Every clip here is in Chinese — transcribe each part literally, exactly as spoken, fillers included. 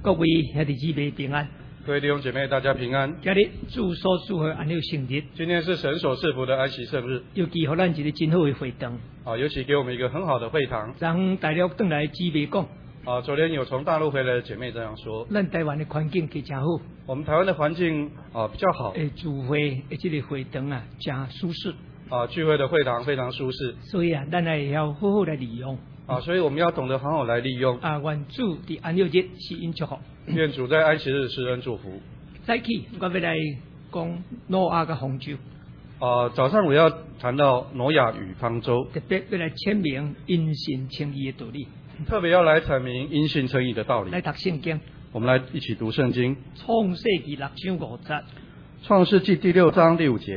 各位兄弟姊妹平安， 各位弟兄姐妹，大家平安。 今日主所祝福安了圣日， 今天是神所赐福的安息圣日， 尤其给咱一个真好的会堂。 啊，尤其给我们一个很好的会堂。 让大陆回来姊妹讲， 啊，昨天有从大陆回来的姐妹这样说， 咱台湾的环境其实真好， 我们台湾的环境啊比较好， 诶，聚会诶，这个会堂啊，真舒适。 啊，聚会的会堂非常舒适， 所以啊，咱也要好好来利用。 啊，所以我们要懂得好好来利用。 啊，愿主的安息日是因祝福。 愿主在安息日施恩祝福。 再起，我要来讲挪亚嘅方舟。 啊，早上我要谈到挪亚与方舟， 特别要来阐明因信称义嘅道理。 特别要来阐明因信称义的道理。 来读圣经。 我们来一起读圣经。 创世纪六章五节。 创世纪第六章第五节。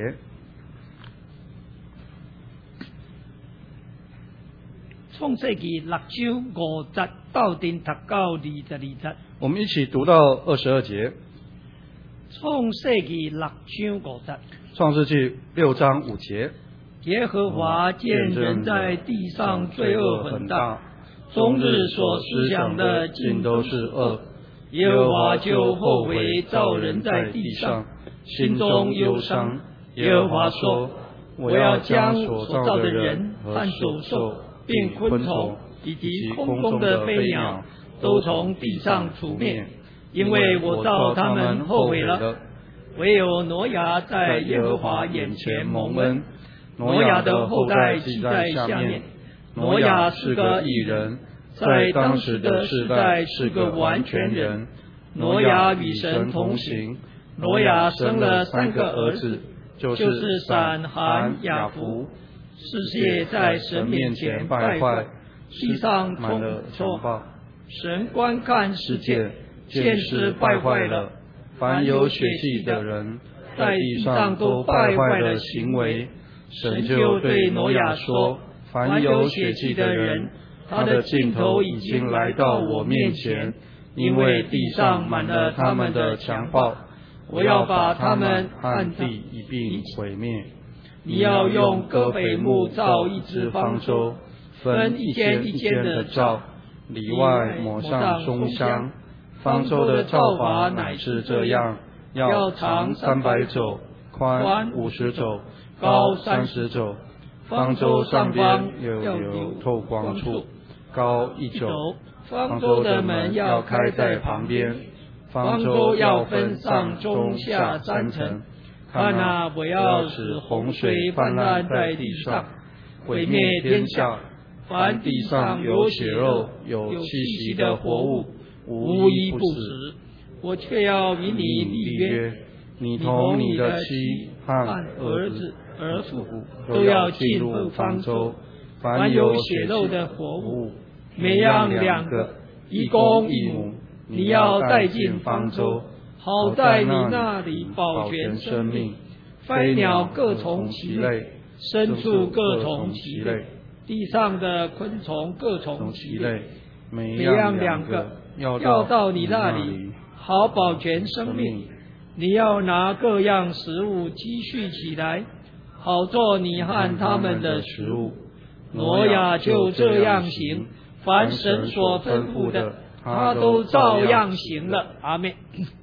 创世纪六章五节到顶读到二十二节。 我们一起读到二十二节。 创世纪六章五节。 创世纪六章五节。 耶和华见人在地上罪恶很大，终日所思想的尽都是恶。耶和华就后悔造人在地上，心中忧伤。耶和华说：我要将所造的人和走兽，并昆虫以及空中的飞鸟都从地上除灭，因为我造他们后悔了。唯有挪亚在耶和华眼前蒙恩。挪亚的后代记在下面。挪亚是个义人，在当时的世代是个完全人。挪亚与神同行。挪亚生了三个儿子，就是闪、含、雅弗。世界在神面前败坏，地上充满错报。神观看世界，见是败坏了。凡有血气的人，在地上都败坏了行为。神就对挪亚说：凡有血气的人，他的尽头已经来到我面前，因为地上满了他们的强暴，我要把他们和地一并毁灭。你要用戈斐木造一只方舟，分一间一间的造，里外抹上松香。方舟的造法乃是这样：要长三百肘，宽五十肘，高三十肘。方舟上边有有透光处，高一肘。方舟的门要开在旁边。方舟要分上中下三层。看啊，我要使洪水泛滥在地上，毁灭天下。凡地上有血肉、有气息的活物，无一不死。我却要与你立约，你同你的妻和儿子、儿妇都要进入方舟。凡有血肉的活物，每样两个，一公一母，你要带进方舟，好在你那里保全生命。飞鸟各从其类，牲畜各从其类，地上的昆虫各从其类，每样两个，要到你那里，好保全生命。你要拿各样食物积蓄起来，好做你和他们的食物。挪亚就这样行，凡神所吩咐的，他都照样行了。阿们。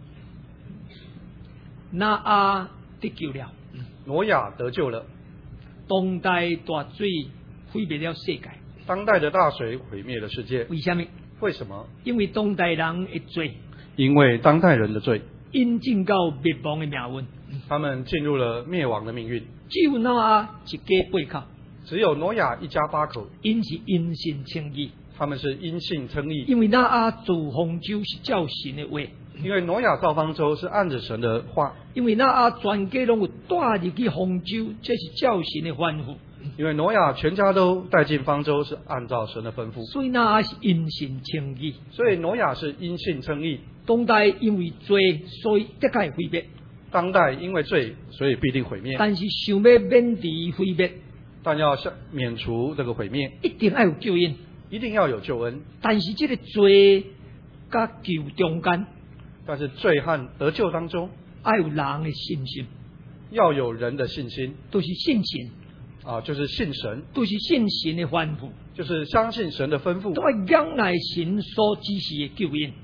那阿得救了， 挪亚得救了。 当代大水毁灭了世界。 当代的大水毁灭了世界。 为什么？ 为什么？ 因为当代人的罪。 因为当代人的罪， 引进到灭亡的命运。 他们进入了灭亡的命运。 只有挪亚一家八口。 只有挪亚一家八口。 因是因信称义。 他们是因信称义。 因为挪亚造方舟是照神的话。 因为挪亚造方舟是按着神的话。 因为挪亚全家拢有带入去方舟，这是照神的吩咐。 因为挪亚全家都带进方舟，是按照神的吩咐。 所以挪亚是因信称义。 所以挪亚是因信称义。 当代因为罪，所以得该毁灭。 当代因为罪，所以必定毁灭。 但是想要免除毁灭， 但要免除这个毁灭， 一定要有救恩。 一定要有救恩。 但是这个罪甲救中间， 但是罪和得救当中， 要有人的信心。 要有人的信心， 都是信神啊，就是信神， 都是信神的吩咐， 就是相信神的吩咐， 都要仰赖神所指示的救恩，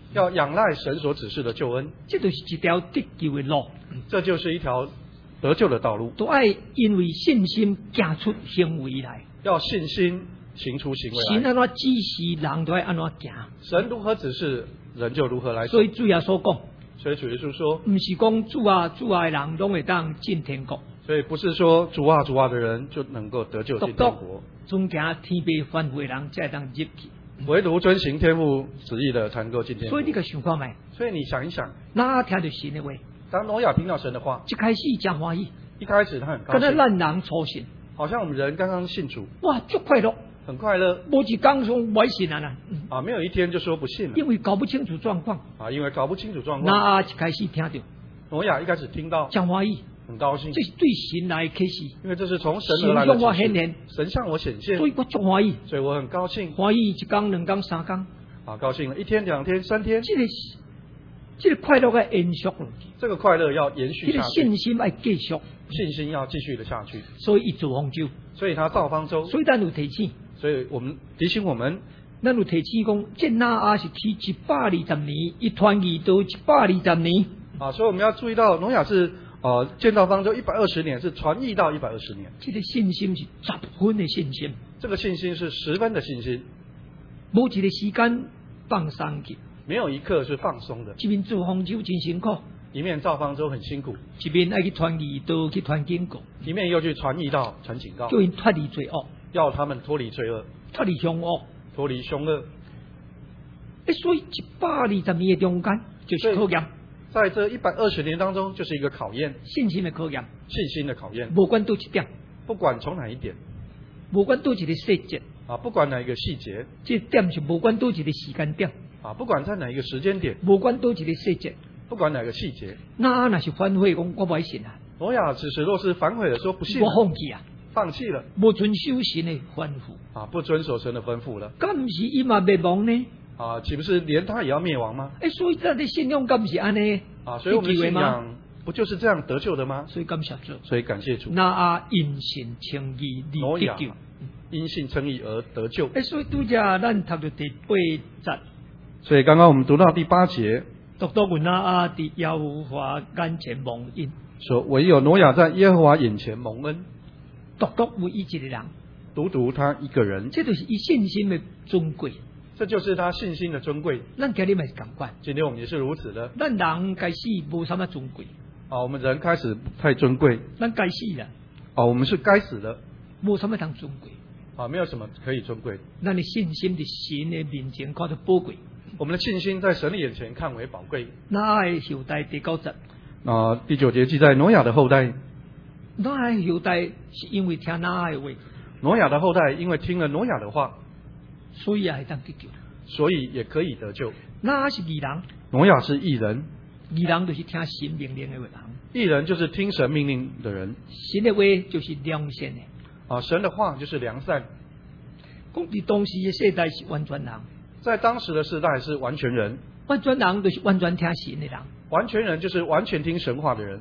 要仰赖神所指示的救恩， 这就是一条得救的路。 这就是一条得救的道路。 都爱因为信心行出行为来。 要信心行出行为来。 神安怎指示人，都爱安怎行。 神如何指示，人就如何来走。 所以主耶稣讲， 所以主耶稣说， 不是讲主啊主啊的人拢会当进天国。 所以不是说主啊主啊的人就能够得救进天国。 总行天地吩咐的人才当入去。 唯独遵行天父旨意的才能够进天国。 所以你个想看卖？ 所以你想一想， 那听到神的话， 当挪亚听到神的话， 一开始真欢喜， 一开始他很高跟他兴， 咱人初信， 好像我们人刚刚信主， 哇，足快乐， 很快乐无一讲说不信啊啦， 啊，没有一天就说不信了因为搞不清楚状况。 啊，因为搞不清楚状况。 那一开始听到， 挪亚一开始听到， 真欢喜， 很高兴， 这是对神来的启示， 因为这是从神而来的神向我启示显现， 神向我显现， 所以我足欢喜， 所以我很高兴欢喜一天、两天、三天， 啊，高兴了一天、两天、三天， 这个这个快乐要延续落去， 这个快乐要延续这个下去， 信心要继续， 信心要继续的下去， 所以一做方舟， 所以他造方舟， 所以咱有提醒， 所以我们提醒我们， 咱有提醒讲，这那阿是提一百二十年，一传二到一百二十年， 啊，所以我们要注意到挪亚是呃建造方舟一百二十年，是传译到一百二十年， 这个信心是十分的信心， 这个信心是十分的信心， 无一个时间放松去， 没有一刻是放松的， 一面做方舟真辛苦， 一面造方舟很辛苦， 一面爱去传二道去传警告， 一面又去传译到传警告， 叫因脱离罪恶， 要他们脱离罪恶， 脱离凶恶。 脱离凶恶。 诶，所以一百二十年的中间就是考验， 在这一百二十年当中，就是一个考验， 信心的考验， 信心的考验。 无管到一点， 不管从哪一点无管到一个细节， 啊，不管哪一个细节这点是无管到一个时间点， 啊，不管在哪一个时间点， 无管到一个细节， 不管哪个细节， 那若是反悔讲我不爱信啊， 挪亚此时若是反悔了，说不信了， 我放弃啊， 放弃了无遵守神的吩咐， 啊，不遵守神的吩咐了敢不是伊嘛灭亡呢？ 啊，岂不是连他也要灭亡吗？ 诶，所以咱的信仰敢不是安尼？ 啊，所以我们的信仰不就是这样得救的吗？ 所以感谢主， 所以感谢主。 那啊因信称义而得救， 因信称义而得救。 诶，所以拄只咱读到第八节， 所以刚刚我们读到第八节， 独独阮那啊伫耶和华眼前蒙恩， 说唯有挪亚在耶和华眼前蒙恩， 独独为伊一个人， 独独他一个人， 这就是伊信心的尊贵。 这就是他信心的尊贵。 咱今日嘛是共款， 今天我们也是如此的。 咱人开始无啥物尊贵， 啊，我们人开始太尊贵。 咱该死啦， 啊，我们是该死的。 无啥物通尊贵。 啊，没有什么可以尊贵。 咱的信心伫神的面前看得宝贵。 我们的信心在神的眼前看为宝贵。 那的后代第九节， 啊，第九节记载挪亚的后代。 那的后代是因为听那的话， 挪亚的后代因为听了挪亚的话， 所以也会当得救。 所以也可以得救。 那是义人， 挪亚是义人， 义人就是听神命令的人， 义人就是听神命令的人。 神的话就是良善的。 啊，神的话就是良善。 讲伫当时的世代是完全人， 在当时的世代是完全人。 完全人就是完全听神的人。 完全人就是完全听神话的人。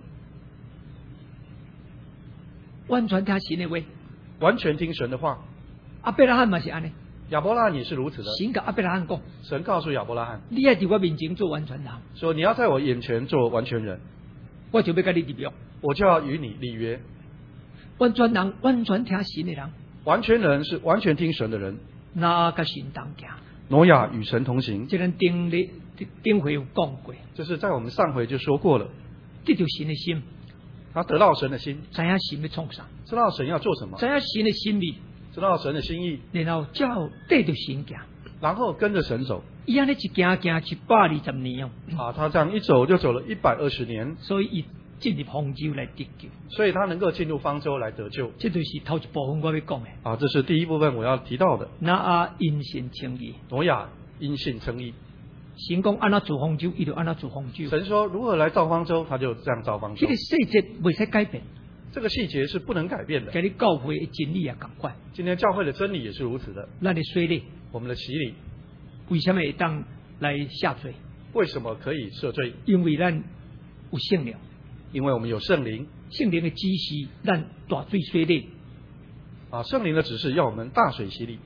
完全听神的话， 完全听神的话。 阿伯拉罕嘛是安尼。 亚伯拉罕也是如此的。 神甲阿伯拉罕讲， 神告诉亚伯拉罕， 你要伫我面前做完全人， 说你要在我眼前做完全人， 我就要跟你立约， 我就要与你立约。 完全人，完全听神的人， 完全人是完全听神的人。 那甲神同行。 挪亚与神同行， 这咱顶日顶回有讲过， 这是在我们上回就说过了。 得到神的心， 他得到神的心， 知影神要创啥， 知道神要做什么， 知影神的心意， 知道神的心意， 然后照对着神行， 然后跟着神走。 伊安尼一行行一百二十年哦。 啊，他这样一走就走了一百二十年， 所以伊进入方舟来得救， 所以他能够进入方舟来得救。 这就是头一部分我要讲的。 啊，这是第一部分我要提到的。 那啊，因信称义， 挪亚因信称义。 神讲安怎做方舟，伊就安怎做方舟。 神说如何来造方舟，他就这样造方舟。 这个细节未使改变， 这个细节是不能改变的。 今日教会的真理也共款， 今天教会的真理也是如此的。 咱的水礼， 我们的洗礼， 为什么会当来下罪？ 为什么可以赦罪？ 因为咱有圣灵， 因为我们有圣灵。 圣灵的指示，咱大水水礼。 啊，圣灵的指示要我们大水洗礼。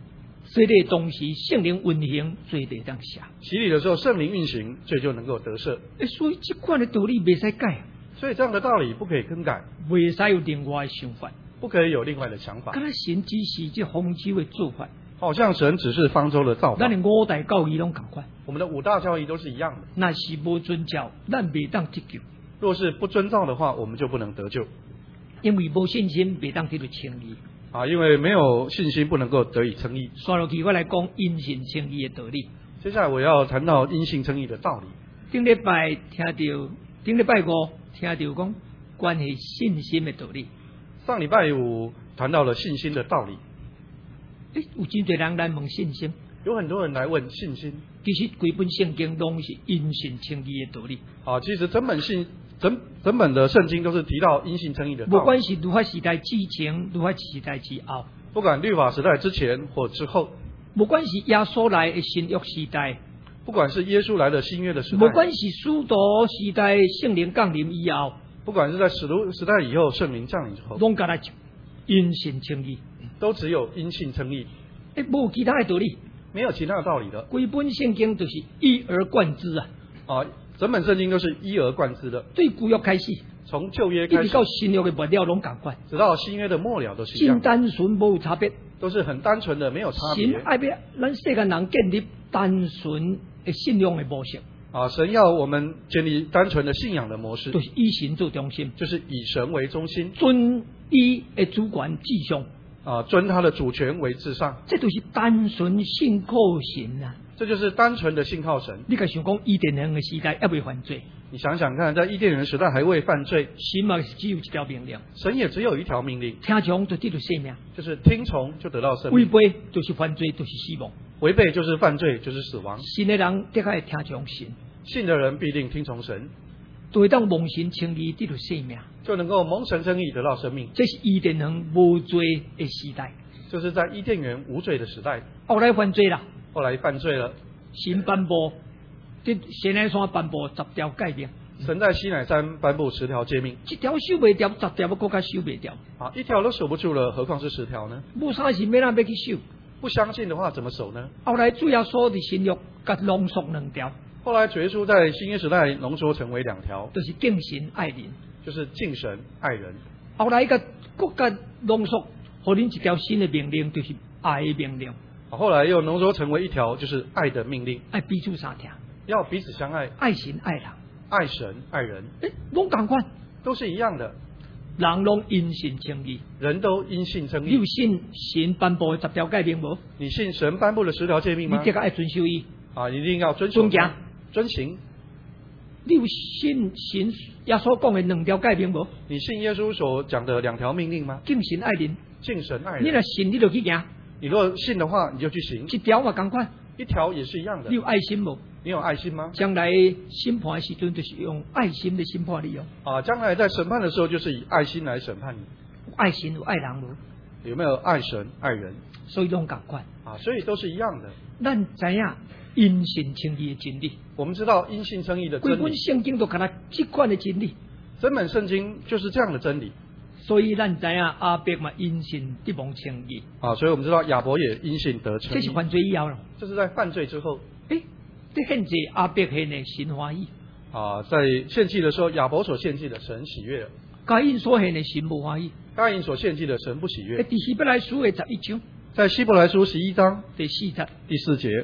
洗礼同时圣灵运行，罪得当赦。 洗礼的时候，圣灵运行，罪就能够得赦。 诶，所以这款的道理袂使改， 所以这样的道理不可以更改， 袂使有另外的想法。 不可以有另外的想法。 敢若神只是这方舟的做法， 好像神只是方舟的造法咱。的五大教义拢共款。 我们的五大教义都是一样的。 那是无遵照，咱袂当得救， 若是不遵照的话，我们就不能得救因为无信心袂当得到称义。 啊！因为没有信心，不能够得以称义。 刷落去，我来讲因信称义的道理。 接下来我要谈到因信称义的道理。 顶礼拜听到，顶礼拜五听到讲关系信心的道理。 上礼拜五谈到了信心的道理。 诶，有真侪人来问信心， 有很多人来问信心其实规本圣经拢是因信称义的道理。 啊，其实整本信整整本的圣经都是提到因信称义的道理。 不管是律法时代之前，律法时代之后， 不管律法时代之前或之后， 不管是耶稣来的新约时代， 不管是耶稣来的新约的时代， 不管是使徒时代圣灵降临以后， 不管是在使徒时代以后圣灵降临之后， 拢甲来因信称义， 都只有因信称义， 诶，无其他的道理。 没有其他的道理的规本圣经就是一而贯之啊， 啊！整本圣经都是一而贯之的， 对旧约开始， 从旧约一直开始， 到新约的末了拢共款， 直到新约的末了都是一样的， 真单纯无有差别。 都是很单纯的，没有差别神爱要咱世间人建立单纯的信仰的模式， 啊！神要我们建立单纯的信仰的模式， 就是以神做中心， 就是以神为中心尊伊的主权至上， 啊，尊他的主权为至上， 这就是单纯信靠神啊！ 这就是单纯的信靠神。 你甲想讲伊甸园的时代还未犯罪， 你想想看，在伊甸园时代还未犯罪， 神嘛是只有一条命令， 神也只有一条命令， 听从就得到生命， 就是听从就得到生违命， 背就是犯罪，就是死亡。 违背就是犯罪，就是死亡。 信的人得该听从神， 信的人必定听从神， 就会当蒙神称义得到生命。 就能够蒙神称义得到生命。 这是伊甸园无罪的时代， 就是在伊甸园无罪的时代， 后来犯罪啦， 后来犯罪了， 神颁布，在西奈山颁布十条诫命， 神在西乃山颁布十条诫命， 一条守袂掉，十条要更加守袂掉。 啊，一条都守不住了，何况是十条呢？ 无啥是要咱要去守。 不相信的话怎么守呢？ 后来主要说的新约，甲浓缩两条， 后来主耶稣在新约时代浓缩成为两条， 就是敬神爱人。 就是敬神爱人。 后来甲国家浓缩，互恁一条新的命令，就是爱的命令， 后来又浓缩成为一条，就是爱的命令， 爱彼此相听， 要彼此相爱， 爱神爱人， 爱神爱人， 诶，拢共款， 都是一样的， 人拢因信称义。 人都因信称你有义。 信神颁布的十条诫命无？ 你信神颁布的十条诫命吗？ 你这个爱遵守伊。 啊，一定要遵守遵行遵行。 你有信神耶稣讲的两条诫命无？ 你信耶稣所讲的两条命令吗？ 敬神爱人， 敬神爱你若人。 信，你就去行。 你若信的话，你就去行。 一条嘛共款， 一条也是一样的你。有爱心无？ 你有爱心吗？ 将来审判的时阵，就是用爱心的审判你哦。 啊，将来在审判的时候，就是以爱心来审判你。 有爱神有爱人无？ 有没有爱神爱人？ 所以拢共款。 啊，所以都是一样的。 咱知影因信称义的真理， 我们知道因信称义的规本真理， 圣经都甲咱这款的真理， 整本圣经就是这样的真理。 所以咱知影阿伯嘛因信得蒙称义， 啊，所以我们知道亚伯也因信得称义。 这是犯罪以后咯。 这是在犯罪之后。 诶，这现在阿伯献的神欢喜， 啊，在献祭的时候，亚伯所献祭的神喜悦了， 该因所献的神无欢喜。 该隐所献祭的神不喜诶， 悦。 第希伯来书的十一章在希伯来书十一章第四节， 第四节，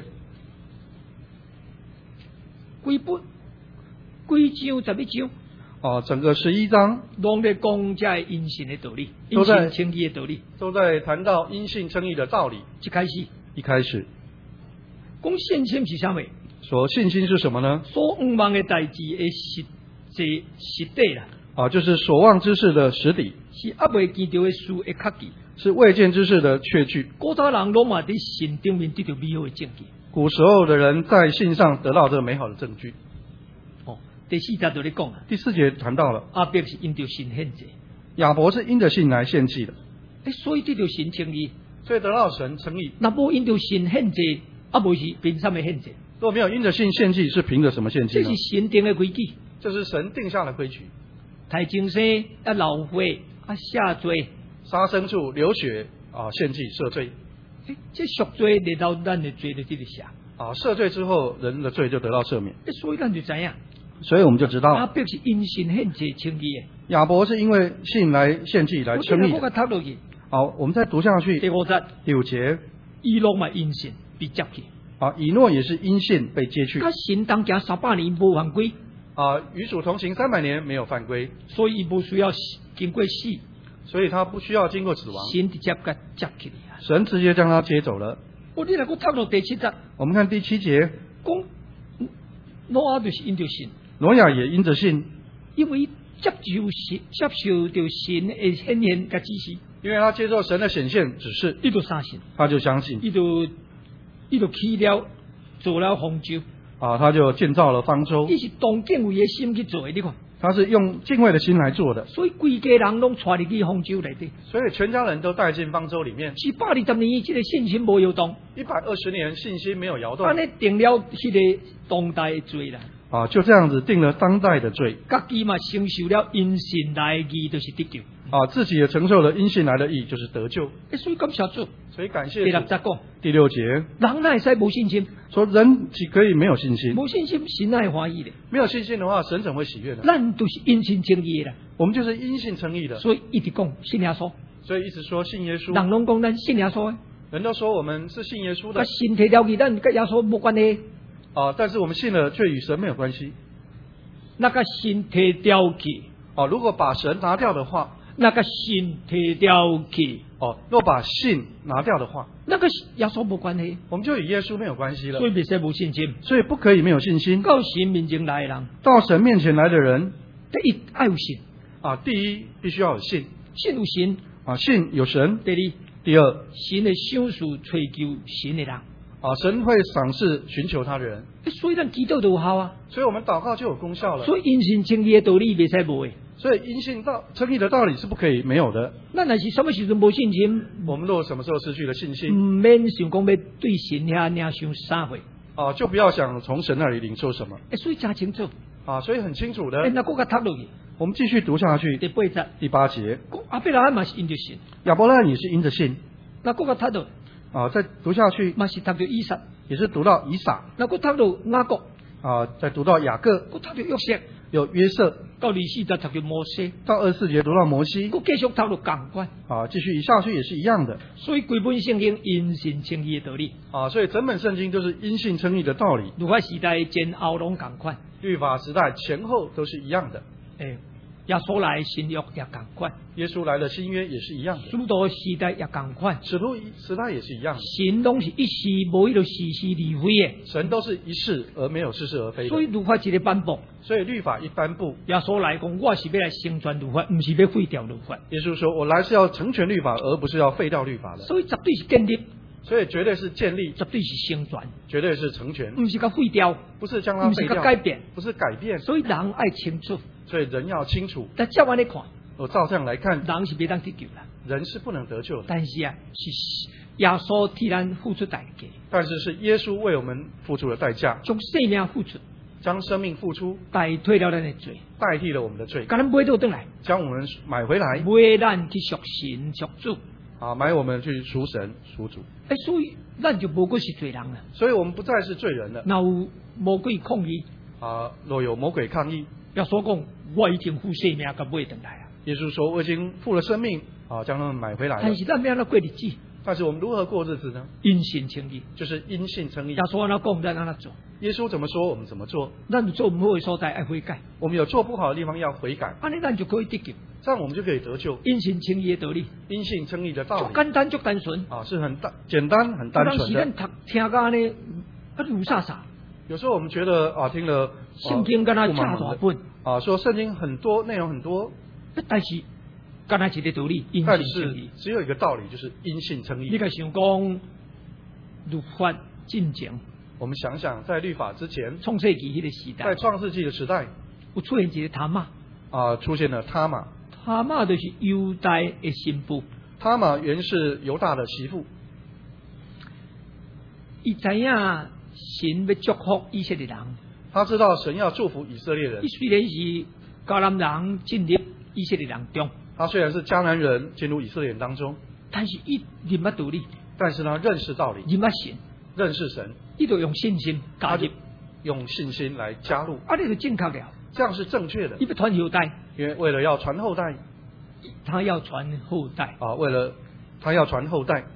规本规章十一章， 啊，整个十一章拢在讲这个因信的道理，因都在信称义的道理。 都在谈到因信称义的道理。 一开始一开始讲信心是啥物？ 说信心是什么呢？ 所望望的代志的实际实底啦， 啊，就是所望之事的实底， 是还未见到的事的确据。 是未见之事的确据。 古早人拢嘛伫信顶面得到美好的证据。 古时候的人在信上得到这个美好的证据。 哦，第四节就咧讲啊， 第四节谈到了阿伯是因着信献祭， 亚伯是因着信来献祭的， 诶，所以得到神称义。 所以得到神称义。 若无因着信献祭，啊无是凭什么献祭？ 若没有因着信献祭，是凭着什么献祭呢这是？神定的规矩， 这是神定下的规矩。 太精生啊老血啊下罪， 杀牲畜流血啊，献祭赦罪， 诶，这赎罪得到咱的罪就得下。 啊，赦罪之后，人的罪就得到赦免。 所以咱就知影， 所以我们就知道， 亚伯是因信献祭称义的。 亚伯是因为信来献祭来称义的。 读落去。 好，我们再读下去。 第五节， 第五节， 以诺嘛因信被接去。 啊，以诺也是因信被接去。 他神当行三百年无犯规。 啊，与主同行三百年没有犯规， 所以不需要经过死， 所以他不需要经过死亡。 神直接给接去。 神直接将他接走了。 我你来个读到第七节， 我们看第七节， 讲挪亚就是因着信， 挪亚也因着信， 因为接受神接受着神的显现嘅指示， 因为他接受神的显现指示， 伊就相信， 他就相信， 伊就伊就起了做了方舟， 啊，他就建造了方舟， 伊是动敬畏的心去做的，你看。 他是用敬畏的心来做的， 所以规家人拢带入去方舟内底， 所以全家人都带进方舟里面。 一百二十年，这个信心无摇动； 一百二十年，信心没有摇动。 安尼定了迄个当代的罪啦。 啊，就这样子定了当代的罪。 家己嘛承受了因信来的义，就是得救。 啊，自己也承受了因信来的义，就是得救。 所以感谢主。 所以感谢主。 第六节讲， 第六节， 人哪会使无信心？ 说人岂可以没有信心？ 无信心，神哪会欢喜的？ 没有信心的话，神怎会喜悦呢？ 咱都是因信称义的啦。 我们就是因信称义的。 所以一直讲信耶稣。 所以一直说信耶稣。 人拢讲咱信耶稣的。 人都说我们是信耶稣的。 甲神提了去，咱甲耶稣无关系。 啊，但是我们信了，却与神没有关系。 那个神提掉去。 哦，如果把神拿掉的话。 那个信提掉去哦，若把信拿掉的话， 那个耶稣无关系， 我们就与耶稣没有关系了。 所以别使无信心， 所以不可以没有信心。 到神面前来的人， 到神面前来的人， 第一爱有信啊，第一必须要有信， 信有神啊，信有神。 第二， 第二， 神的赏赐追求神的人， 啊，神会赏识寻求他的人。 所以咱祈祷就有效啊， 所以我们祷告就有功效了。 所以因信称义的道理别使无的。 所以因信道称义的道理是不可以没有的。 那若是什么时阵无信心， 我们若什么时候失去了信心， 唔免想讲要对神遐领受啥货， 啊，就不要想从神那里领受什么。 诶，所以真清楚， 啊，所以很清楚的。 诶，那搁甲读落去， 我们继续读下去。 第八节， 第八节， 阿伯拉罕嘛是因着信， 亚伯拉罕也是因着信。 那搁甲读落， 啊，再读下去， 嘛是读到以撒， 也是读到以撒。 那搁读到雅各。 啊，再读到雅各， 我读到约瑟， 有约瑟， 到二四节讀到摩西， 到二十四节讀到摩西， 我繼續讀到共款。 啊，繼續以下去也是一樣的。 所以規本聖經因信稱義的道理。 啊，所以整本聖經都是因信稱義的道理。 律法時代前後攏共款， 律法時代前後都是一樣的。 誒，耶穌來新約也共款， 耶穌來的新約也是一樣的。 使徒時代也共款， 使徒時代也是一樣的。 神攏是一時無迄個時時而非嘅， 神都是一事而沒有似是而非的。 所以律法一個頒布， 所以律法一頒布， 耶穌來講，我是要來成全律法，唔是要廢掉律法。 耶穌說我來是要成全律法，而不是要廢掉律法的。 所以絕對是建立， 所以絕對是建立， 絕對是成全， 絕對是成全， 唔是甲廢掉， 不是將它廢掉， 唔是甲改變， 不是改變。 所以人愛清楚， 所以人要清楚。 但照安尼看。 我照這樣來看， 人是別當得救啦， 人是不能得救的。 但是啊，是耶穌替咱付出代價， 但是是耶穌為我們付出了代價， 將生命付出， 將生命付出， 代替了咱的罪， 代替了我們的罪， 甲咱買倒轉來， 將我們買回來， 買咱去屬神屬主， 啊，買我們去屬神屬主。 誒，所以咱就無過是罪人啦， 所以我們不再是罪人了。 若有魔鬼抗議， 啊，若有魔鬼抗議， 耶穌講我已經付生命甲買轉來啊。 耶穌說我已經付了生命，啊，將他們買回來了。 但是咱要安怎過日子？ 但是我們如何過日子呢？ 因信稱義， 就是因信稱義。 耶穌安怎講，咱安怎做。 耶穌怎麼說，我們怎麼做。 咱有做唔好的所在，愛悔改。 我們有做不好的地方要悔改， 安尼咱就可以得救。 這樣我們就可以得救。 因信稱義的道理， 因信稱義的道理， 簡單足單純啊，是很單簡單很單純的。 有時咱讀聽個呢，啊，有啥啥。 有時候我們覺得啊，聽了聖經跟他差大本啊，說聖經很多內容很多， 但是跟他一個道理，因信稱義， 只有一個道理，就是因信稱義。 你個想講律法進前， 我們想想在律法之前， 創世紀迄個時代， 在創世紀的時代， 有出現一個他瑪啊，出現了他瑪。 他瑪就是猶大的新婦， 他瑪原是猶大的媳婦， 伊知影神要祝福以色列人， 他知道神要祝福以色列人。 伊雖然是迦南人進入以色列人中， 他雖然是迦南人進入以色列人當中， 但是伊認捌道理， 但是呢，认识道理， 认识神， 认识神， 伊就用信心加入， 用信心来加入， 啊，你就正确了， 这样是正确的。 伊要传后代， 因为为了要传后代， 他要传后代啊，为了他要传后代，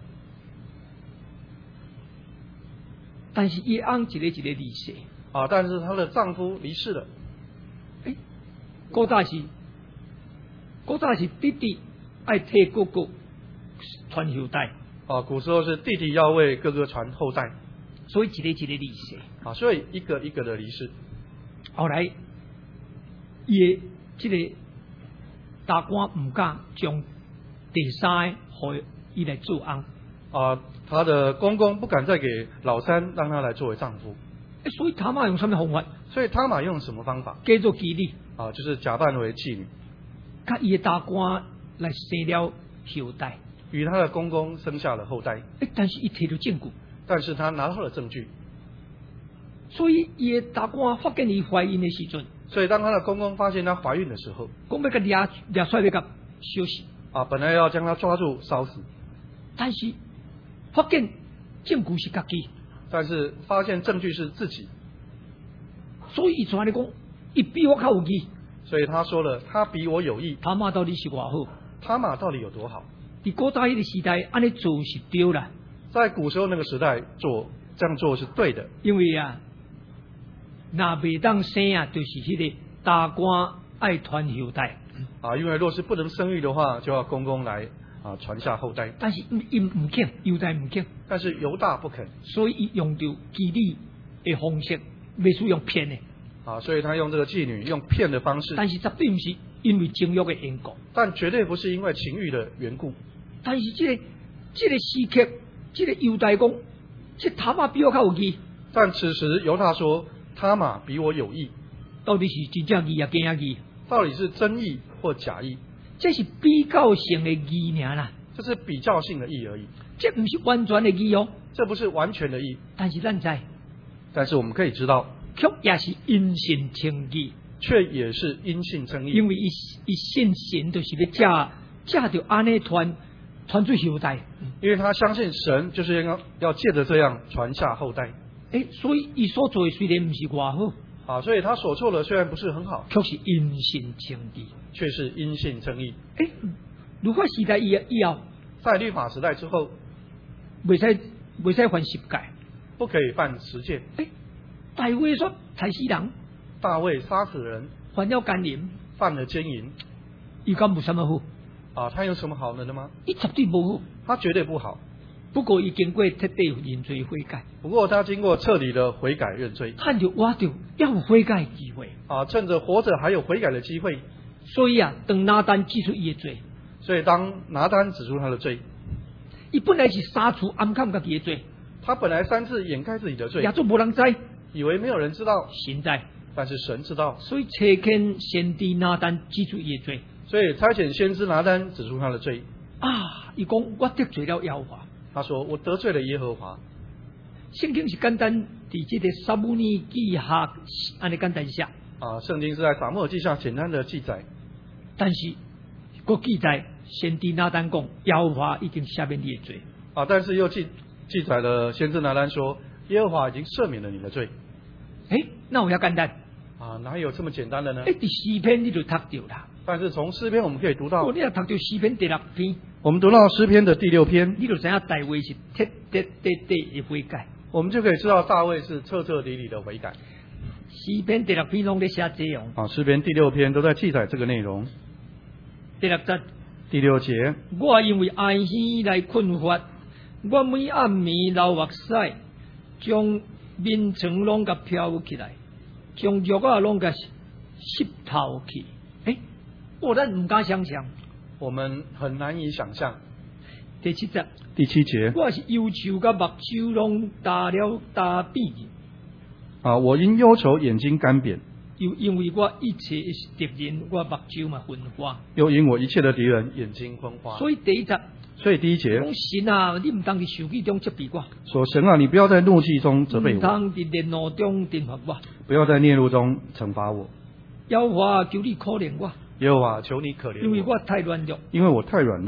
但是伊翁一个一个离世， 啊，但是她的丈夫离世了。 诶，古早是古早是弟弟爱替哥哥传后代， 啊，古时候是弟弟要为哥哥传后代， 所以一个一个离世， 啊，所以一个一个的离世。 后来伊的这个大官唔敢将第三个予伊来做翁， 啊，他的公公不敢再给老三让他来作为丈夫， 诶，所以他妈用什么方法？ 所以他玛用什么方法？ 叫做妓女， 啊，就是假扮为妓女， 甲伊的大官来生了后代， 与他的公公生下了后代。 诶，但是伊摕到证据， 但是他拿到了证据， 所以伊的大官发现伊怀孕的时阵， 所以当他的公公发现她怀孕的时候， 讲要甲掠掠出来要甲烧死， 啊，本来要将她抓住烧死， 但是发现证据是家己， 但是发现证据是自己， 所以伊怎尼讲，伊比我较有义， 所以他说了，他比我有义。 他妈到底是偌好？ 他玛到底有多好？ 伫古早迄个时代，安尼做是对啦， 在古时候那个时代做这样做是对的， 因为啊，若未当生啊，就是迄个大官爱传后代。 啊，因为若是不能生育的话，就要公公来啊传下后代。 但是伊唔肯，犹大唔肯， 但是犹大不肯， 所以伊用着妓女的方式，未使用骗的。 啊，所以他用这个妓女用骗的方式， 但是绝对不是因为情欲的缘故， 但绝对不是因为情欲的缘故。 但是这个这个时刻，这个犹大讲，这他妈比我较有义。 但此时犹大说，他玛比我有义， 到底是真正义啊，假义？ 到底是真义或假义？ 这是比较性的义尔啦， 这是比较性的义而已， 这不是完全的义哦。 这不是完全的义。 但是咱知， 但是我们可以知道， 却也是因信称义， 却也是因信称义， 因为伊伊信神就是要嫁嫁着安尼传传出后代， 因为他相信神就是要要借着这样传下后代。 诶，所以伊所做的虽然不是偌好， 啊，所以他所做的虽然不是很好， 却是因信称义， 却是因信称义。 诶，如果时代以以后， 在律法时代之后， 未使未使犯十戒， 不可以犯十戒。 诶，大卫说杀死人， 大卫杀死人， 犯了奸淫， 犯了奸淫， 伊敢无什么好？ 啊，他有什么好的呢吗？ 伊绝对无好。 他绝对不好。 不过伊经过彻底认罪悔改， 不过他经过彻底的悔改认罪， 看着我着要有悔改的机会啊，趁着活着还有悔改的机会， 所以啊，当拿单指出伊的罪， 所以当拿单指出他的罪， 伊本来是杀除暗藏家己的罪， 他本来三次掩盖自己的罪， 也做无人知， 以为没有人知道， 神知， 但是神知道， 所以差遣先知拿单指出伊的罪所以差遣先知拿单指出他的罪啊！伊讲我得罪了耶和华， 他说我得罪了耶和华。 圣经是简单伫这个撒母耳记下安尼简单写啊，圣经是在撒母耳记下简单的记载， 但是个记载先知拿单讲耶和华已经赦免你的罪啊，但是又记记载了先知拿单说耶和华已经赦免了你的罪。 诶，那有遐简单啊，哪有这么简单的呢？ 诶，伫诗篇你就读到啦。 但是从诗篇我们可以读到， 哦，你若读到诗篇第六篇， 我们读到诗篇的第六篇， 你就知影大卫是彻彻底底的悔改。 我们就可以知道大卫是彻彻底底的悔改。 诗篇第六篇拢在写这样。 啊，诗篇第六篇都在记载这个内容。 第六节， 第六节， 我因为哀喜来困乏，我每暗暝流目屎，将面床拢甲飘起来，将肉啊拢甲湿透去。诶，我咱唔敢想象。 我们很难以想象。 第七节， 第七节， 我是忧愁甲目睭拢打了打闭去。 啊，我因忧愁眼睛干扁， 又因为我一切敌人，我目睭嘛昏花。 又因我一切的敌人眼睛昏花。 所以第一节， 所以第一节， 讲神啊，你唔当伫受气中责备我， 说神啊，你不要在怒气中责备唔我， 当伫烈怒中惩罚我。 不要在烈怒中惩罚我。 耶和华求你可怜我， 耶和华求你可怜我， 因为我太软弱。 因为我太软弱。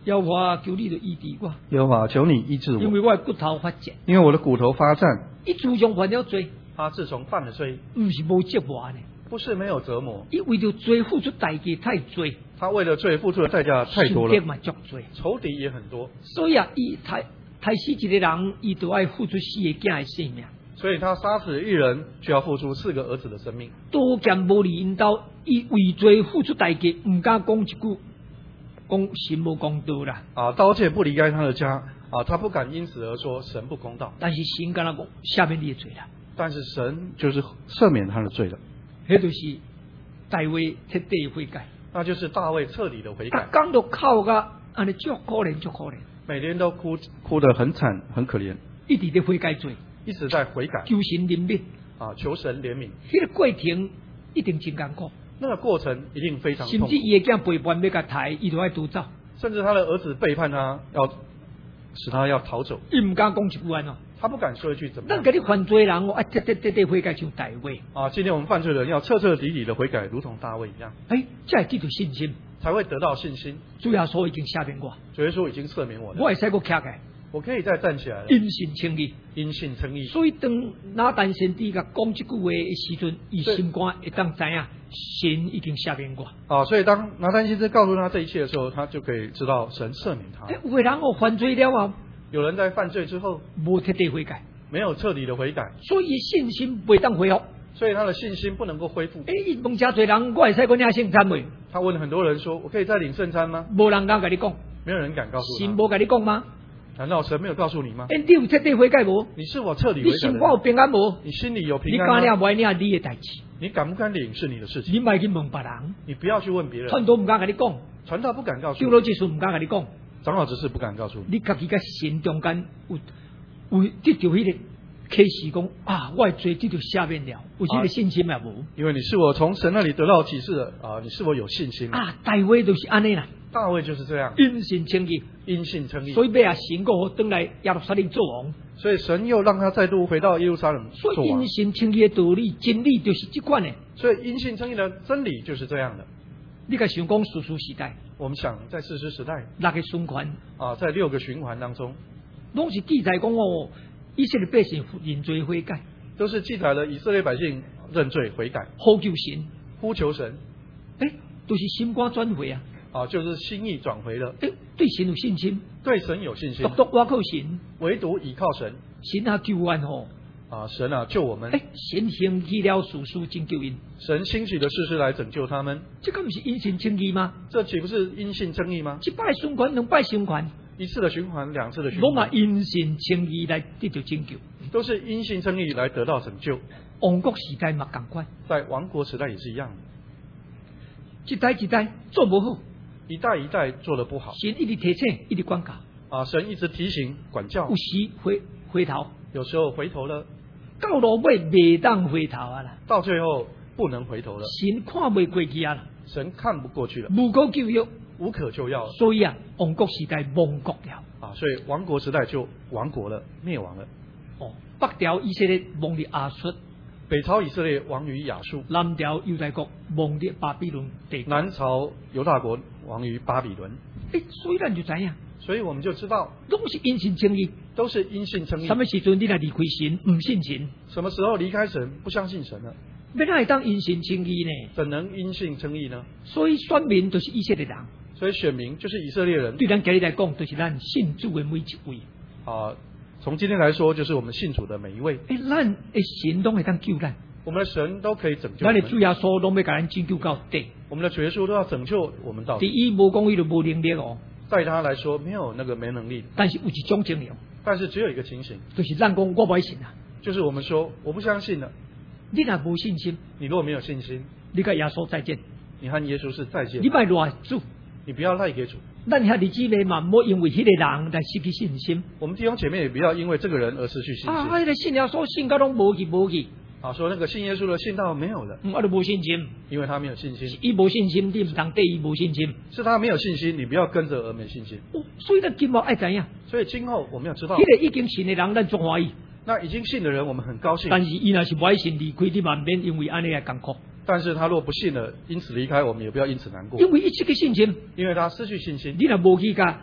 耶和华求你就医治我， 耶和华求你医治我， 因为我的骨头发颤， 因为我的骨头发颤。 伊自从犯了罪， 他自从犯了罪， 唔是无折磨呢， 不是没有折磨， 伊为着罪付出代价太多， 他为了罪付出的代价太多了， 仇敌嘛足多， 仇敌也很多， 所以啊，伊太太死一个人，伊就爱付出四个囝的性命。 所以他杀死一人，就要付出四个儿子的生命。 刀剑无离因兜，伊为罪付出代价，唔敢讲一句，讲神无公道啦。 啊，刀剑不离开他的家，啊，他不敢因此而说神不公道。 但是神敢若讲下面你的罪啦， 但是神就是赦免他的罪了， 迄就是大卫彻底的悔改。 那就是大卫彻底的悔逐改， 工都哭个，安尼足可怜，足可怜， 每天都哭哭得很惨很可怜， 一直在悔改罪， 一直在悔改， 求神怜悯。 啊，求神怜悯。 迄、个过程一定真艰苦， 那个过程一定非常痛苦甚至，伊的囝背叛要甲抬，伊都爱逃走， 甚至他的儿子背叛他，要使他要逃走， 伊唔敢讲一句安哦。 他不敢说一句怎么样。 咱甲你犯罪人，我啊彻彻底底悔改像大卫， 啊，今天我们犯罪的人要彻彻底底的悔改，如同大卫一样， 哎，才会得到信心。 才会得到信心。 主耶稣已经赦免我， 主耶稣已经赦免我了， 我会使我徛起来， 我可以再站起来了， 因信称义。 因信称义。 所以当拿但先知甲讲这句话的时阵，伊心肝会当知影神已经赦免我。 啊，所以当拿单先知告诉他这一切的时候，他就可以知道神赦免他。 哎，有个人哦犯罪了后， 有人在犯罪之后无彻底悔改， 没有彻底的悔改， 所以信心袂当恢复。 所以他的信心不能够恢复。 哎，伊问遮侪人，我会使我领圣餐未？ 他问很多人说：“我可以再领圣餐吗无人敢甲你讲，？” 没有人敢告诉他。 神无甲你讲吗？ 难道神没有告诉你吗？ 哎，你有彻底悔改无？ 你是否彻底你悔改的心肝有人？ 平安无？ 你心里有你平安吗？ 敢领袂领你的代志？ 你敢不敢领是你的事情， 你莫去问别人， 你不要去问别人。 传道唔敢甲你讲， 传道不敢告诉长你， 老执事唔敢甲你讲， 长老只是不敢告诉你。 你家己甲神中间有有得到迄个启示讲啊，我的罪得到赦免了，有这个信心也无？ 因为你是否从神那里得到启示的啊？你是否有信心？ 啊，大卫就是安尼啦， 大卫就是这样， 因信称义， 因信称义。 所以要啊神个好转来耶路撒冷做王。 所以神又让他再度回到耶路撒冷所做王以因。信称义的道理、真理就是这款的。 所以因信称义的真理就是这样的。 你甲想讲史书时代， 我们想在士师时代六个循环， 啊，在六个循环当中， 拢是记载讲哦，以色列百姓认罪悔改， 都是记载了以色列百姓认罪悔改、 呼求神， 呼求神诶，都、就是心肝转回啊， 啊，就是心意转回了， 诶，对神有信心， 对神有信心独，独倚靠神， 唯独倚靠神神啊救援吼， 啊，神啊救我们， 诶，神兴起了事事拯救因， 神兴起的事是来拯救他们， 这个不是因信称义吗？ 这岂不是因信称义吗？ 一摆循环，两摆循环， 一次的循环，两次的循拢嘛环， 因信称义来得到拯救。 都是因信称义来得到拯救。 王国时代嘛共款， 在王国时代也是一样的， 一代一代做不好， 一代一代做得不好神一直提醒，一直管教， 啊，神一直提醒管教有，时回回头， 有时候回头了， 到落尾袂当回头啊啦， 到最后不能回头了， 神看袂过去啊啦， 神看不过去了， 无可救药， 无可救药了所以啊，王国时代亡国了。 啊，所以王国时代就亡国了，灭亡了。 哦，北朝以色列亡伫亚述， 北朝以色列亡于亚述， 南朝犹太国亡伫巴比伦帝国。 南朝犹大国亡于巴比伦， 诶，所以咱就知影， 所以我们就知道拢是因信称义。 都是因信称义什。么时阵你来离开神，唔信神， 什么时候离开神，不相信神了， 要哪会当因信称义呢？ 怎能因信称义呢？ 所以选民就是以色列人， 所以选民就是以色列人对咱今日来讲，就是咱信主的每一位。 啊。从今天来说，就是我们信主的每一位， 诶，咱的神拢会当救咱， 我们的神都可以拯救我咱的主们， 耶稣拢要甲咱拯救到底。 我们的主耶稣都要拯救我们到第底。 一无讲伊就无能力哦， 在他来说，没有那个没能力， 但是有一种情形， 但是只有一个情形， 就是咱讲我不爱信啊。 就是我们说我不相信了。 你若无信心， 你如果没有信心， 你甲耶稣再见， 你和耶稣是再见你，莫赖主。 你不要赖给主。 咱遐日姊妹嘛，唔好因为迄个人来失去信心。 我们弟兄姐妹也不要因为这个人而失去信啊， 心迄个信耶稣信到拢无去无去， 啊，说那个信耶稣的信道没有了， 嗯，我就无信心。 因为他没有信心， 伊无信心，你唔通对伊无信心。 是他没有信心，你不要跟着而没信心。 哦，所以咱今后爱知影， 所以今后我们要知道， 迄个已经信的人，咱足欢喜。 那已经信的人，我们很高兴。 但是伊若是不爱信离开，你嘛免因为安尼来艰苦， 但是他若不信了，因此离开，我们也不要因此难过， 因为伊失去信心， 因为他失去信心， 你若无去甲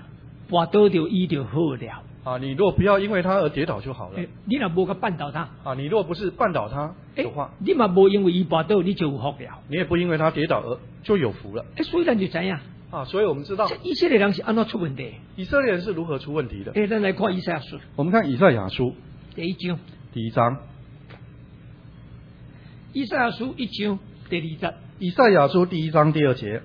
跋倒就医就好了。 啊，你若不要因为他而跌倒就好了。 欸、你若无甲绊倒他， 啊，你若不是绊倒他的话， 欸、你嘛无因为伊跋倒你就有福了。 你也不因为他跌倒而就有福了。 哎、欸，所以咱就知影。 啊，所以我们知道以色列人是安怎出问题？ 以色列人是如何出问题的？ 哎、欸，咱来看以赛亚书。 我们看以赛亚书第一章。 第一章。 以赛亚书一章第二节。 以赛亚书第一章第二节。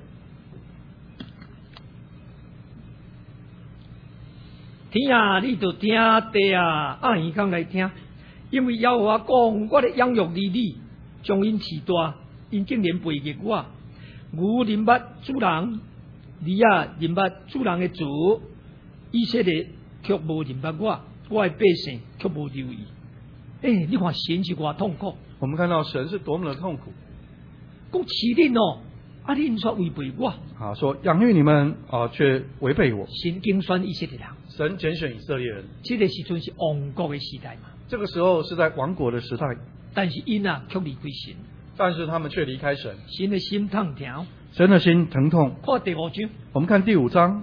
天啊，你就听；地啊，按耳孔来听。因为耶和华讲，我咧养育你，你将因饲大，因竟然背逆我。牛认捌主人，驴啊认捌主人的主，以色列却无认捌我，我的百姓却无留意。诶、欸，你看神是偌痛苦。 我们看到神是多么的痛苦。 讲饲恁哦，啊恁却违背我。 啊，说养育你们啊，却违背我。 神拣选以色列人。 神拣选以色列人。 这个时阵是亡国的时代嘛。 这个时候是在亡国的时代。 但是因啊，却离开神。 但是他们却离开神。 神的心痛疼。 神的心疼痛。 看第五章。 我们看第五章。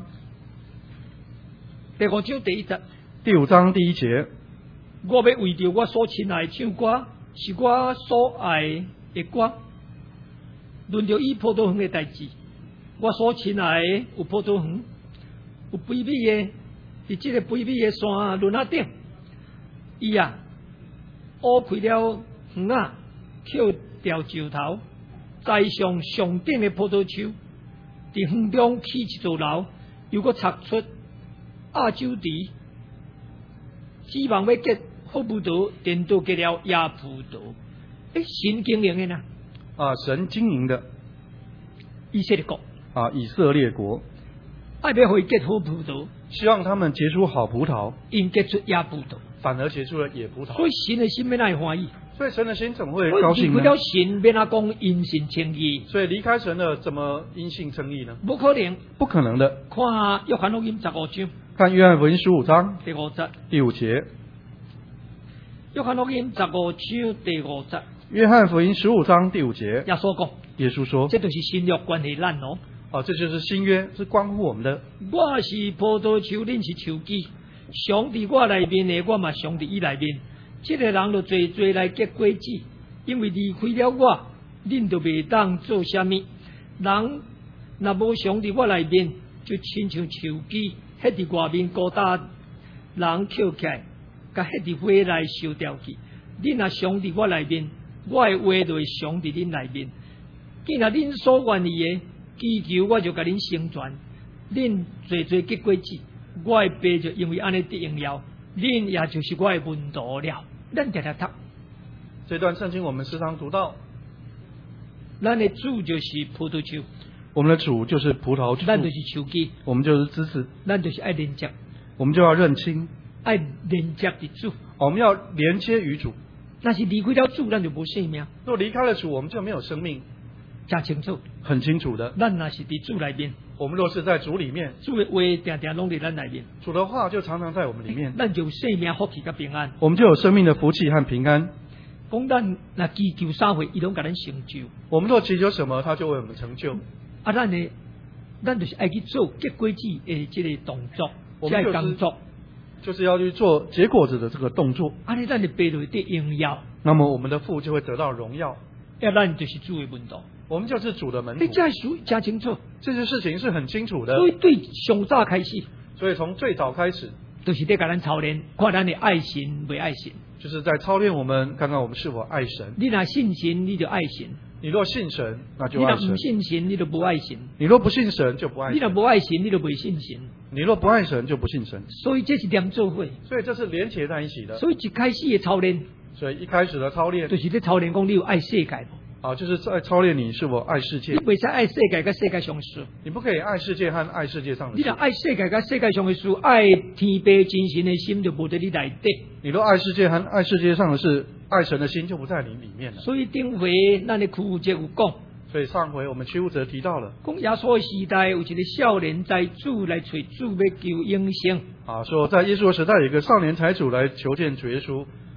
第五章第一节。 第五章第一节。 我要为着我所亲爱唱歌，是我所爱的歌。论着伊葡萄园的代志，我所亲爱的有葡萄园，有卑鄙的，伫这个卑鄙的山峦仔顶，伊啊，挖开了园啊，扣掉石头，栽上上顶的葡萄树，伫园中起一座楼，又搁插出亚洲地，指望要结好葡萄，颠倒结了野葡萄。诶，神经营的呢？ 啊，神经营的以色列国啊，以色列国爱要会结好葡萄， 希望他们结出好葡萄， 因结出野葡萄， 反而结出了野葡萄。 所以神的心要哪会欢喜？ 所以神的心怎么会高兴呢？ 离开了神，要哪讲因信称义？ 所以离开神了，怎么因信称义呢？ 不可能， 不可能的。 看约翰福音十五章， 看约翰福音十五章第五节， 第五节。 约翰福音十五章第五节。 约翰福音十五章第五节， 耶稣讲， 耶稣说， 这就是新约关系咱哦。 哦，这就是新约，是关乎我们的。 我是葡萄树，恁是树枝，上伫我内面的，我嘛上伫伊内面。这个人就做做来结果子，因为离开了我，恁就袂当做啥物。人若无上伫我内面，就亲像树枝，迄伫外面高大，人捡起来，甲迄伫火内烧掉去。恁若上伫我内面，我的话就会上伫恁内面。既然恁所愿意的祈求，我就甲恁成全。恁做做结果子，我的爸就因为安尼得荣耀，恁也就是我的门徒了。咱常常读这段圣经，我们时常读到， 咱的主就是葡萄树， 我们的主就是葡萄树， 咱就是树枝， 我们就是枝子， 咱就是爱连接， 我们就要认清， 爱连接的主， 我们要连接于主。 但是离开了主，咱就无生命。 若离开了主，我们就没有生命。 真清楚， 很清楚的。 咱若是伫主内面， 我们若是在主里面， 主的话定定拢伫咱内面， 主的话就常常在我们里面， 咱就有生命、福气甲平安。 我们就有生命的福气和平安。 讲咱若祈求啥货，伊拢甲咱成就。 我们若祈求什么，他就为我们成就。 啊，咱呢，咱就是爱去做结果子的这个动作， 我们、就是、 工作， 就是要去做结果子的这个动作。 安尼咱的爸就会得荣耀， 那么我们的父就会得到荣耀。 要咱就是主的门徒。 我们就是主的门徒， 你这属加清楚， 这些事情是很清楚的。 所以对上早开始， 所以从最早开始， 就是在甲咱操练，看咱的爱神为爱神， 就是在操练我们，看看我们是否爱神。 你若信神，你就爱神； 你若信神，那就爱神； 你若不信神，你就不爱神； 你若不信神，就不爱神； 你若不爱神，你就不信神； 你若不爱神，就不信神。 所以这是连做伙， 所以这是连结在一起的。 所以一开始的操练， 所以一开始的操练， 就是在操练讲你有爱世界无。 啊，就是在操练你是否爱世界。 你袂使爱世界跟世界上的事， 你不可以爱世界和爱世界上的事。 你若爱世界跟世界上的事，爱天父真神的心就无在你内底。 你若爱世界和爱世界上的事，爱神的心就不在你里面了。 所以顶回咱的苦节有讲， 所以上回我们屈务者提到了， 讲耶稣的时代有一个少年财主来找主要求永生。 啊，说在耶稣的时代有一个少年财主来求见主耶稣，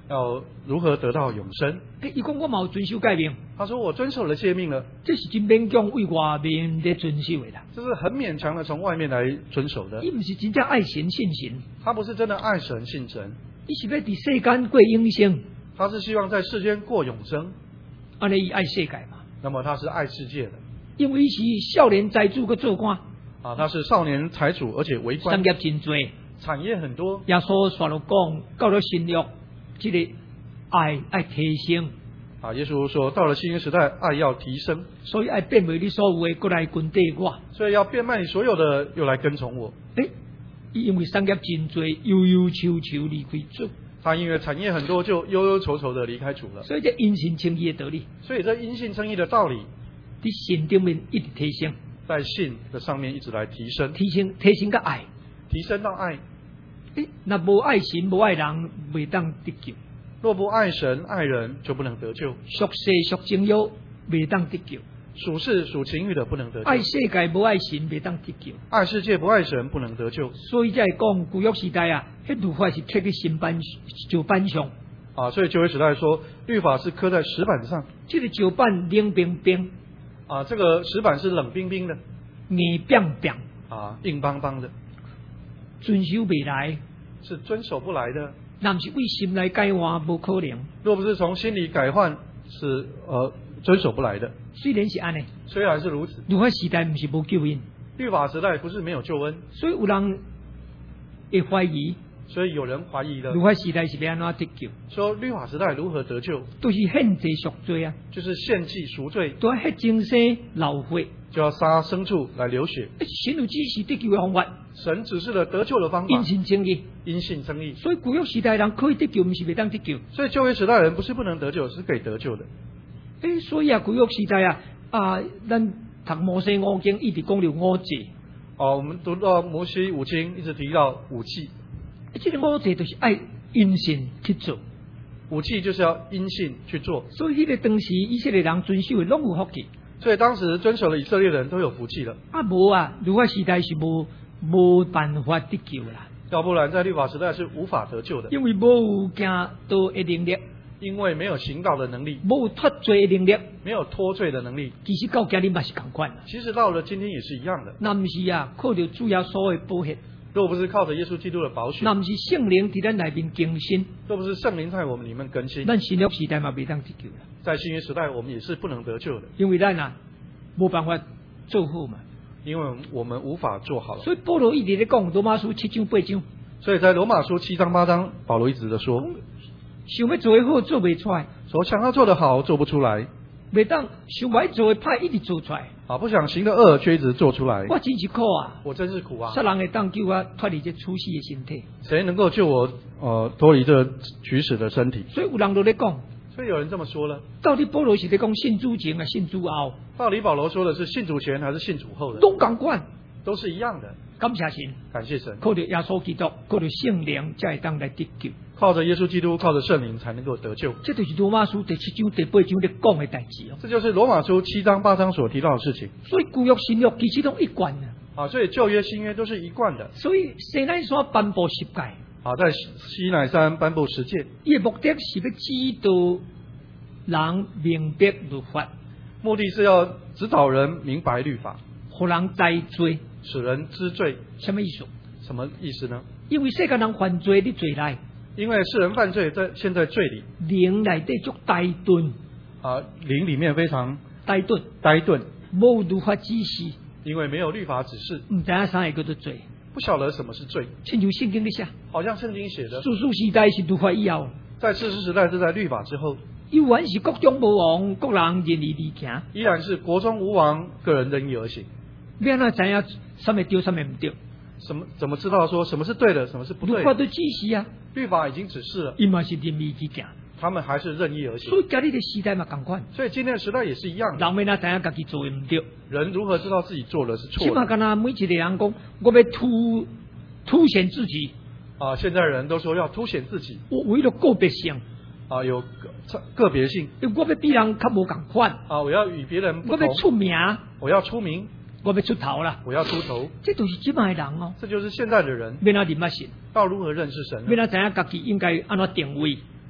要如何得到永生？ 诶，伊讲我嘛有遵守诫命， 他说我遵守了诫命了， 这是真勉强为外面在遵守的啦。 这是很勉强的从外面来遵守的。 伊毋是真正爱神信神， 他不是真的爱神信神， 伊是要伫世间过永生， 他是希望在世间过永生。 安尼伊爱世界嘛。 那么他是爱世界的， 因为伊是少年财主个做官， 啊，他是少年财主，而且为官， 产业真多， 产业很多。 耶稣说了讲，到了新约，这个爱爱提升， 啊，耶稣说，到了新约时代，爱要提升， 所以爱变卖你所有的，过来跟对我。 所以要变卖你所有的，又来跟从我。 诶，因为产业真多，悠悠愁愁离开主。 他因为产业很多，就忧忧愁愁的离开主了。 所以这因信称义的道理， 所以这因信称义的道理， 在信顶面一直提升， 在信的上面一直来提升， 提升提升个爱， 提升到爱。 诶，那无爱神无爱人，未当得救。 若不爱神爱人，就不能得救。 属世属情欲，未当得救。 属世属情欲的不能得救。 爱世界无爱神，未当得救。 爱世界不爱神，不能得救。 所以才会讲古约时代啊，迄律法是刻在心板石板上。 啊，所以旧约时代说，律法是刻在石板上。 这个石板冷冰冰， 啊，这个石板是冷冰冰的， 硬冰冰， 啊，硬邦邦的， 遵守未来， 是遵守不来的。 若不是为心来改换，无可能。 若不是从心里改换，是呃遵守不来的。 虽然是安尼， 虽然是如此， 律法时代不是无救恩， 律法时代不是没有救恩， 所以有人会怀疑， 所以有人怀疑了， 律法时代是要安怎得救？ 说律法时代如何得救？ 都是献祭赎罪啊， 就是献祭赎罪， 都要迄精生流血， 就要杀牲畜来流血。 神有指示得救的方法， 神指示了得救的方法， 因信称义， 因信称义。 所以古约时代人可以得救，不是未当得救。 所以旧约时代人不是不能得救，是可以得救的。 诶，所以啊，古约时代啊，啊，咱读摩西五经一直讲到五戒。 哦，我们读到摩西五经，一直提到五戒。 这个五戒就是爱因信去做， 五戒就是要因信去做。 所以迄个当时以色列人遵守的拢有福气。 所以当时遵守了以色列人都有福气了。 啊，无啊，律法时代是无无办法得救啦。 要不然在律法时代是无法得救的， 因为无有行道的能力。 因为没有行道的能力， 无脱罪的能力， 没有脱罪的能力。 其实到今日嘛是同款。 其实到了今天也是一样的。 那不是啊，靠着主耶稣的宝血。 若不是靠着耶稣基督的宝血， 那不是圣灵在咱内面更新。 若不是圣灵在我们里面更新， 咱新约时代嘛未当得救啦。 在新约时代，我们也是不能得救的， 因为咱啊无办法做好嘛。 因为我们无法做好了。 所以保罗一直在讲罗马书七章八章。 所以在罗马书七章八章，保罗一直的说， 想要做得好做不出来， 所想要做得好做不出来， 袂当想要做的歹一直做出来。 啊，不想行的恶却一直做出来。 我真是苦啊！ 我真是苦啊！ 啥人会当救我脱离这处世的身体？ 谁能够救我呃脱离这取死的身体？ 所以有人都在讲， 所以有人这么说了。 到底保罗是在讲信主前啊，信主后？ 到底保罗说的是信主前还是信主后的？ 都同款， 都是一样的。 感谢神， 感谢神， 靠着耶稣基督，靠着圣灵，才会当来得救。 靠着耶稣基督，靠着圣灵才能够得救。 这就是罗马书第七章、第八章在讲的代志哦。 这就是罗马书七章八章所提到的事情。 所以旧约新约其实都一贯的。 啊，所以旧约新约都是一贯的。 所以西奈山颁布十诫。 啊，在西乃山颁布十诫。 伊的目的是要指导人明白律法， 目的是要指导人明白律法， 互人知罪， 使人知罪。 什么意思？ 什么意思呢？ 因为世间人犯罪的罪来， 因为世人犯罪在现在罪里， 灵内底足呆钝啊，灵里面非常呆钝， 呆钝， 无律法指示， 因为没有律法指示， 唔知影啥会叫做罪， 不晓得什么是罪。 亲像圣经里写， 好像圣经写的， 世事时代是律法以后， 在世世时代是在律法之后， 依然是各种无王，各人任意而行， 依然是国中无王，个人任意而行。 要安怎知影什么对，什么唔对？ 什么怎么知道说什么是对的，什么是不对的？ 律法都指示啊， 律法已经指示了， 伊嘛是任意去行， 他们还是任意而行。 所以今日的时代嘛同款， 所以今天的时代也是一样的。 人要哪知影家己做的唔对？ 人如何知道自己做的是错的？ 起码敢若每一个人讲，我要凸凸显自己啊！现在人都说要凸显自己， 我为了个别性啊，有个个别性， 我要比人较无共款啊，我要与别人不同， 我要出名， 我要出名， 我要出头啦， 我要出头， 这都是即卖人哦。 这就是现在的人， 要哪认识神， 要如何认识神？ 要哪知影家己应该安怎定位？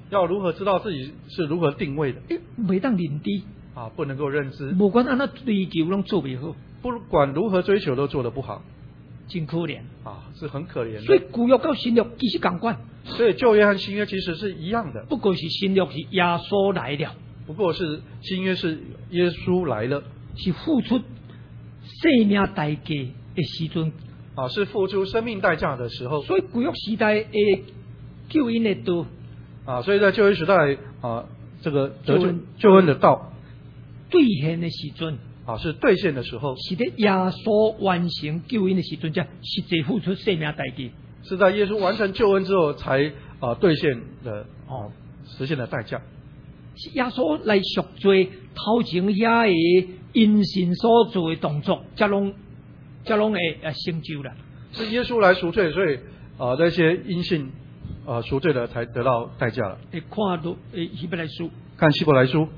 要如何知道自己是如何定位的？ 诶，袂当认知， 啊，不能够认知， 无管安怎追求拢做袂好， 不管如何追求都做得不好， 真可怜啊，是很可怜的。 所以旧约跟新约其实同款， 所以旧约和新约其实是一样的， 不过是新约是耶稣来了， 不过是新约是耶稣来了， 是付出生命代价的时阵， 啊，是付出生命代价的时候。 所以旧约时代的救恩的道， 啊，所以在旧约时代啊，这个得救救恩救恩的道兑现的时阵。 啊，是兑现的时候， 是在耶稣完成救恩的时阵，才实际付出生命代价。 是在耶稣完成救恩之后才啊兑现的哦，实现的代价。 是耶稣来赎罪头前遐个因信所做的动作，才拢才拢会呃成就啦。 是耶稣来赎罪，所以啊那些因信啊赎罪的才得到代价了。 会看到诶希伯来书， 看希伯来书。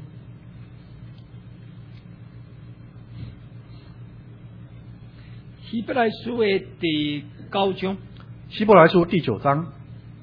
希伯来书的第九章， 希伯来书第九章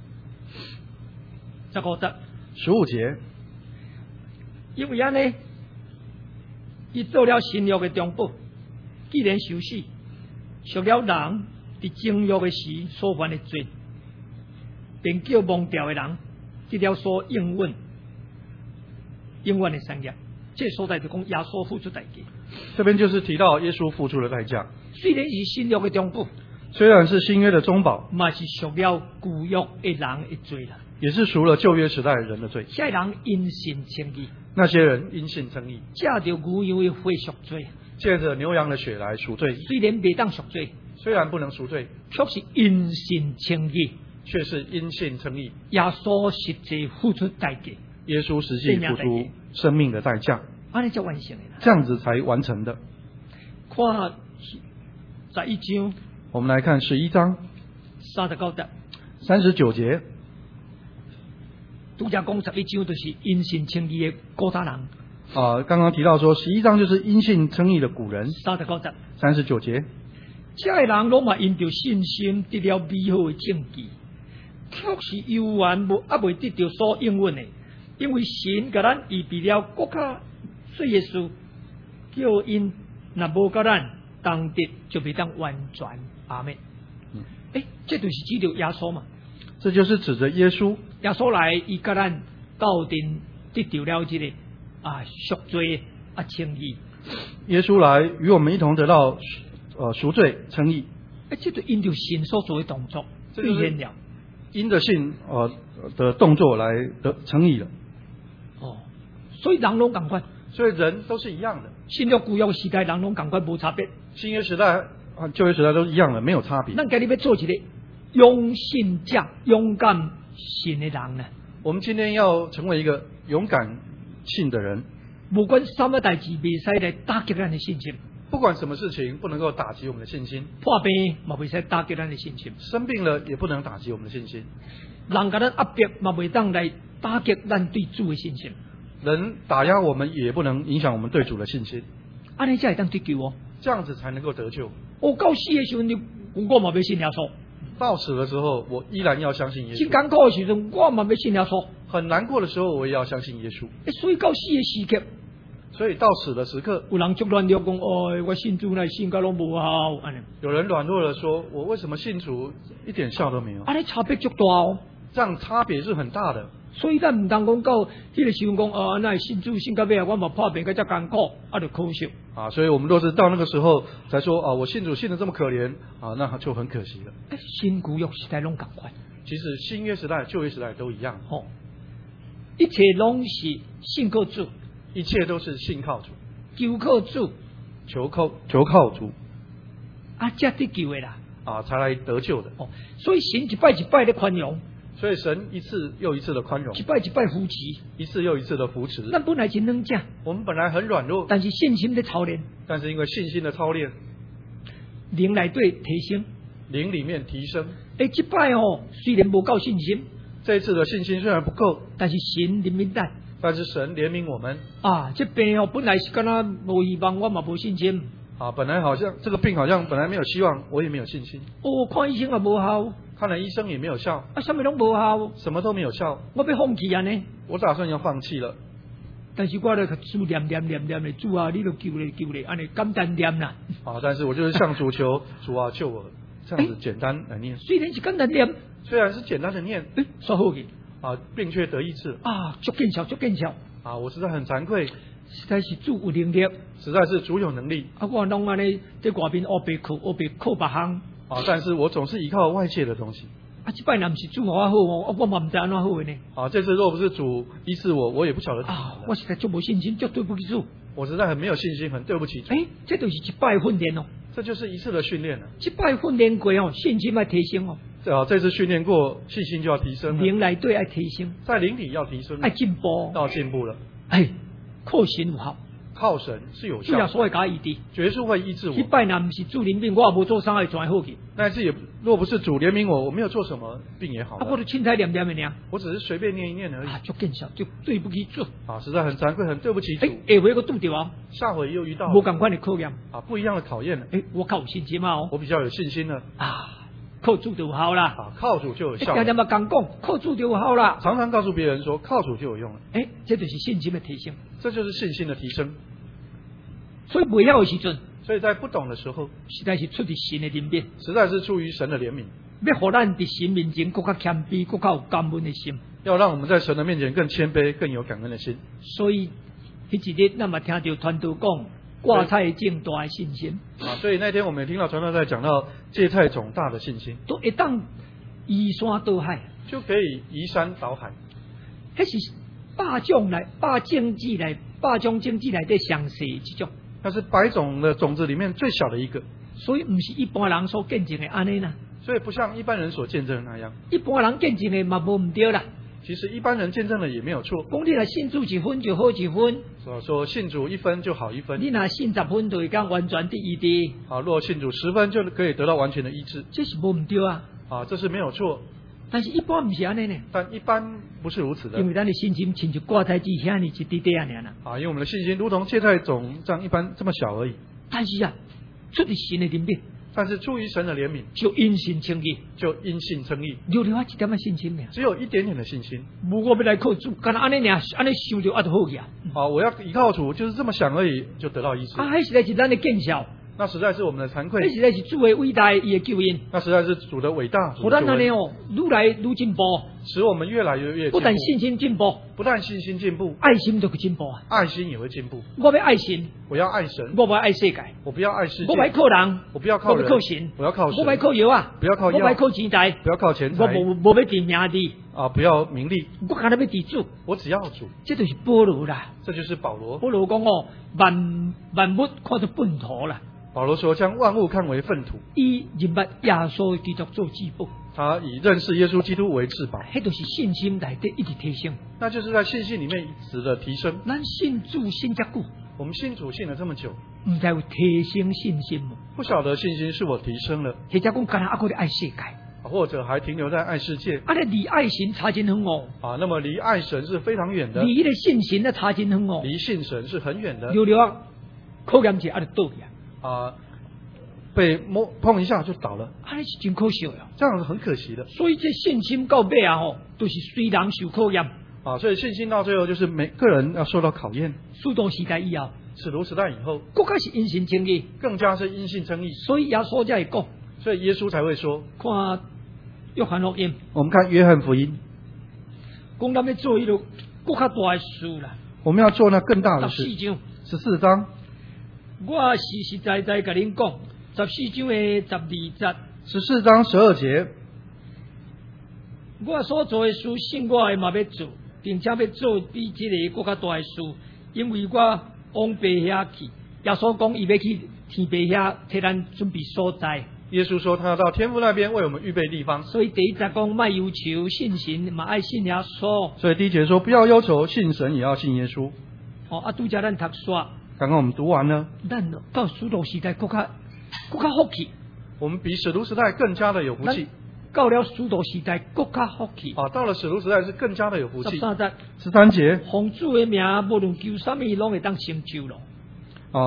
十五节， 十五节， 因为安尼，伊做了新约的中保，既然受死，赎了人伫正约的时所犯的罪，便叫忘掉的人得了所应允、应允的产业。这所在就讲耶稣付出代价。 这边就是提到耶稣付出的代价。 虽然是新约的中保， 虽然是新约的中保， 嘛是赎了旧约的人的罪啦。 也是赎了旧约时代人的罪。 遐人因信称义， 那些人因信称义， 借着牛羊的血赎罪， 借着牛羊的血来赎罪。 虽然未当赎罪， 虽然不能赎罪， 却是因信称义， 却是因信称义。 耶稣实际付出代价， 耶稣实际付出生命的代价， 安尼才完成的啦。 这样子才完成的。 看十一章， 我们来看十一章三十九节， 三十九节。 拄则讲十一章就是因信称义的古早人。 啊，刚刚提到说十一章就是因信称义的古人。 三十九节， 三十九节， 这个人拢嘛因着信心得了美好的证据，却是犹原无还未得到所应允的，因为神甲咱预备了更较水的事，叫因若无甲咱当得就袂当完全。阿们。 嗯， 诶，这就是指着耶稣嘛。 这就是指着耶稣。 耶稣来，伊甲咱斗阵得到了这个啊赎罪啊称义。 耶稣来与我们一同得到呃赎罪称义。 诶，这就因着神所做的动作兑现了。 因着信呃的动作来得称义了。 哦，所以人拢同款。 所以人都是一样的。 新约旧约时代人拢同款无差别。 新约时代和旧约时代都一样的，没有差别。 咱今日要做一个勇信者、勇敢信的人呢？ 我们今天要成为一个勇敢信的人， 不管什么代志，袂使来打击咱的信心。 不管什么事情不能够打击我们的信心， 破病嘛袂使打击咱的信心， 生病了也不能打击我们的信心， 人甲咱压迫嘛袂当来打击咱对主的信心， 人打压我们也不能影响我们对主的信心， 安尼才会当得救哦。 这样子才能够得救。 我到死的时候，你我嘛要信耶稣。 到死的时候，我依然要相信耶稣。 真艰苦的时阵，我嘛要信耶稣。 很难过的时候，我也要相信耶稣。 所以到死的时刻， 所以到死的时刻， 有人就乱了讲，哦，我信主来信教拢无效，安尼。 有人软弱了说，我为什么信主一点效都没有？ 安尼差别足大哦。 这样差别是很大的。 所以咱唔当讲到迄个时候讲，哦，那信主信到尾啊，我嘛破病，个遮艰苦，啊，就可惜啊。所以我们若是到那个时候才说啊，我信主信得这么可怜啊，那就很可惜了。 新旧约时代拢同款， 其实新约时代、旧约时代都一样。 哦，一切拢是信靠主， 一切都是信靠主， 求靠主， 求靠求靠主， 啊，才得救的啦， 啊，才来得救的。 哦，所以神一摆一摆的宽容。 所以神一次又一次的宽容， 一摆一摆扶持， 一次又一次的扶持。 咱本来真软弱， 我们本来很软弱， 但是信心的操练， 但是因为信心的操练， 灵内对提升， 灵里面提升。 诶，这摆哦，虽然无够信心， 这一次的信心虽然不够， 但是神怜悯咱， 但是神怜悯我们啊，这病哦本来是敢若无希望，我嘛无信心。 啊，本来好像这个病好像本来没有希望，我也没有信心。 哦，看医生也无效， 看了医生也没有效， 啊，什么拢无效， 什么都没有效， 我要放弃啊呢。 我打算要放弃了。 但是我咧主念念念念的主啊，你都救咧救咧，安尼简单念啦。 啊，但是我就是向主求，主啊救我，这样子简单来念。 虽然是简单念， 虽然是简单的念， 诶，说好嘅啊，并却得医治啊，足见效足见效。 啊，我实在很惭愧， 实在是主有能力， 实在是主有能力啊，我拢安尼在外面黑白靠黑白靠别项。 啊，但是我总是依靠外界的东西。 啊，这摆若不是主我好，我我嘛唔知安怎好嘅呢。 啊，这次若不是主医治我，我也不晓得。 啊，我实在足无信心，足对不起主。 我实在很没有信心，很对不起主。 诶，这就是一摆训练哦。 这就是一次的训练了。 一摆训练过哦，信心要提升哦。 啊，这次训练过，信心就要提升了。 灵内对要提升， 在灵里要提升， 要进步， 要进步了。 哎，靠神有效， 靠神是有主要效， 所谓甲医治， 绝术会医治我。 一摆若不是主怜悯我，无做啥会全好去。 但是也若不是主怜悯我，我没有做什么，病也好啊， 了。 我就凊彩念念的尔。 我只是随便念一念而已。 啊，足见效，就对不起主。 啊，实在很惭愧，很对不起主。 哎，下回我拄着啊， 下回又遇到无共款的考验。 啊，不一样的考验了。 哎，我较有信心嘛哦。 我比较有信心了。 啊，靠主就有效啦。 啊，靠主就有效。 常常嘛讲讲，靠主就有效啦。 常常告诉别人说，靠主就有用了。 哎，这就是信心的提升。 这就是信心的提升。 所以未晓的时阵， 所以在不懂的时候， 实在是出于神的怜悯， 实在是出于神的怜悯， 要互咱伫神面前更加谦卑，更加有感恩的心。 要让我们在神的面前更谦卑，更有感恩的心。 所以迄一日，咱嘛听到传道讲，挂菜种大的信心。 啊，所以那天我们也听到传道在讲到芥菜种大的信心， 都会当移山倒海， 就可以移山倒海。 迄是百种来百种子来百种种子来的详细一种。 那是百种的种子里面最小的一个， 所以不是一般人所见证的安尼啦。 所以不像一般人所见证的那样。 一般人见证的嘛无唔对啦。 其实一般人见证的也没有错。 讲你若信主一分就好一分， 所说信主一分就好一分。 你若信十分就会讲完全的医治。 啊，若信主十分就可以得到完全的医治。 这是无唔对啊。 啊，这是没有错。 但是一般不是安尼呢。 但一般不是如此的。 因为咱的信心亲像挂菜子遐尼一滴滴啊尔啦。 啊，因为我们的信心如同芥菜种这样一般这么小而已。 但是啊，出于神的怜悯。 但是出于神的怜悯， 就因信称义， 就因信称义， 留了一点的信心呢， 只有一点点的信心。 无我要来靠主，干安尼尔，安尼想就啊就好去啊。 啊，我要依靠主，就是这么想而已，就得到医治。 啊，迄实在是咱的见效。 那实在是我们的惭愧， 那实在是主的伟大，伊的救恩。 那实在是主的伟大， 互咱安尼哦，愈来愈进步， 使我们越来越越进步。 不但信心进步， 不但信心进步， 爱心都会进步啊！ 爱心也会进步。 我要爱神， 我要爱神， 我不要爱世界， 我不要爱世界， 我不要靠人， 我不要靠人， 我不要靠神， 我要靠神， 我不要靠药啊， 不要靠药， 我不要靠钱财， 不要靠钱财， 我无无要得名利啊，不要名利， 我干那要得主， 我只要主。 这就是保罗啦， 这就是保罗。 保罗讲哦，万万物看作粪土啦。 保罗说：“将万物看为粪土， 以认捌耶稣基督做至宝。” 他以认识耶稣基督为至宝， 迄就是信心内底一直提升。 那就是在信心里面一直的提升。 咱信主信遮久， 我们信主信了这么久， 唔知有提升信心无？ 不晓得信心是否提升了， 或者讲干阿还咧爱世界， 或者还停留在爱世界。 啊，咧离爱神差真远哦。 啊，那么离爱神是非常远的， 离迄个信心咧差真远哦。 离信神是很远的。 有了啊，考验者啊就倒去啊。啊。被摸碰一下就倒了， 啊，是真可惜呀！ 这样是很可惜的。 所以这信心到尾啊，吼，都是随人受考验啊。所以信心到最后就是每个人要受到考验。 使徒时代以后， 使徒时代以后， 更加是因信称义， 更加是因信称义。 所以耶稣才会讲， 所以耶稣才会说， 看约翰福音， 我们看约翰福音， 讲咱要做一个更加大的事啦。 我们要做那更大的事。 十四章， 十四章， 我实实在在跟恁讲。十四章的十二節， 十四章十二節， 我所做的事，信我的嘛要做，並且要做比這個更加大的事，因為我往爸遐去。耶穌講，伊要去天爸遐替咱準備所在。 耶穌說，他要到天父那邊為我們預備地方。 所以第一節講，莫憂愁，信神嘛愛信耶穌。 所以第一節說，不要憂愁，信神也要信耶穌。 哦，啊，拄則咱讀煞， 剛剛我們讀完了， 咱到使徒時代更加。更加福氣， 我們比使徒時代更加的有福氣。 到了使徒時代更加福氣。 啊，到了使徒時代是更加的有福氣。 十三節， 十三節， 奉主的名，無論求什麼，攏會當成就咯。 啊，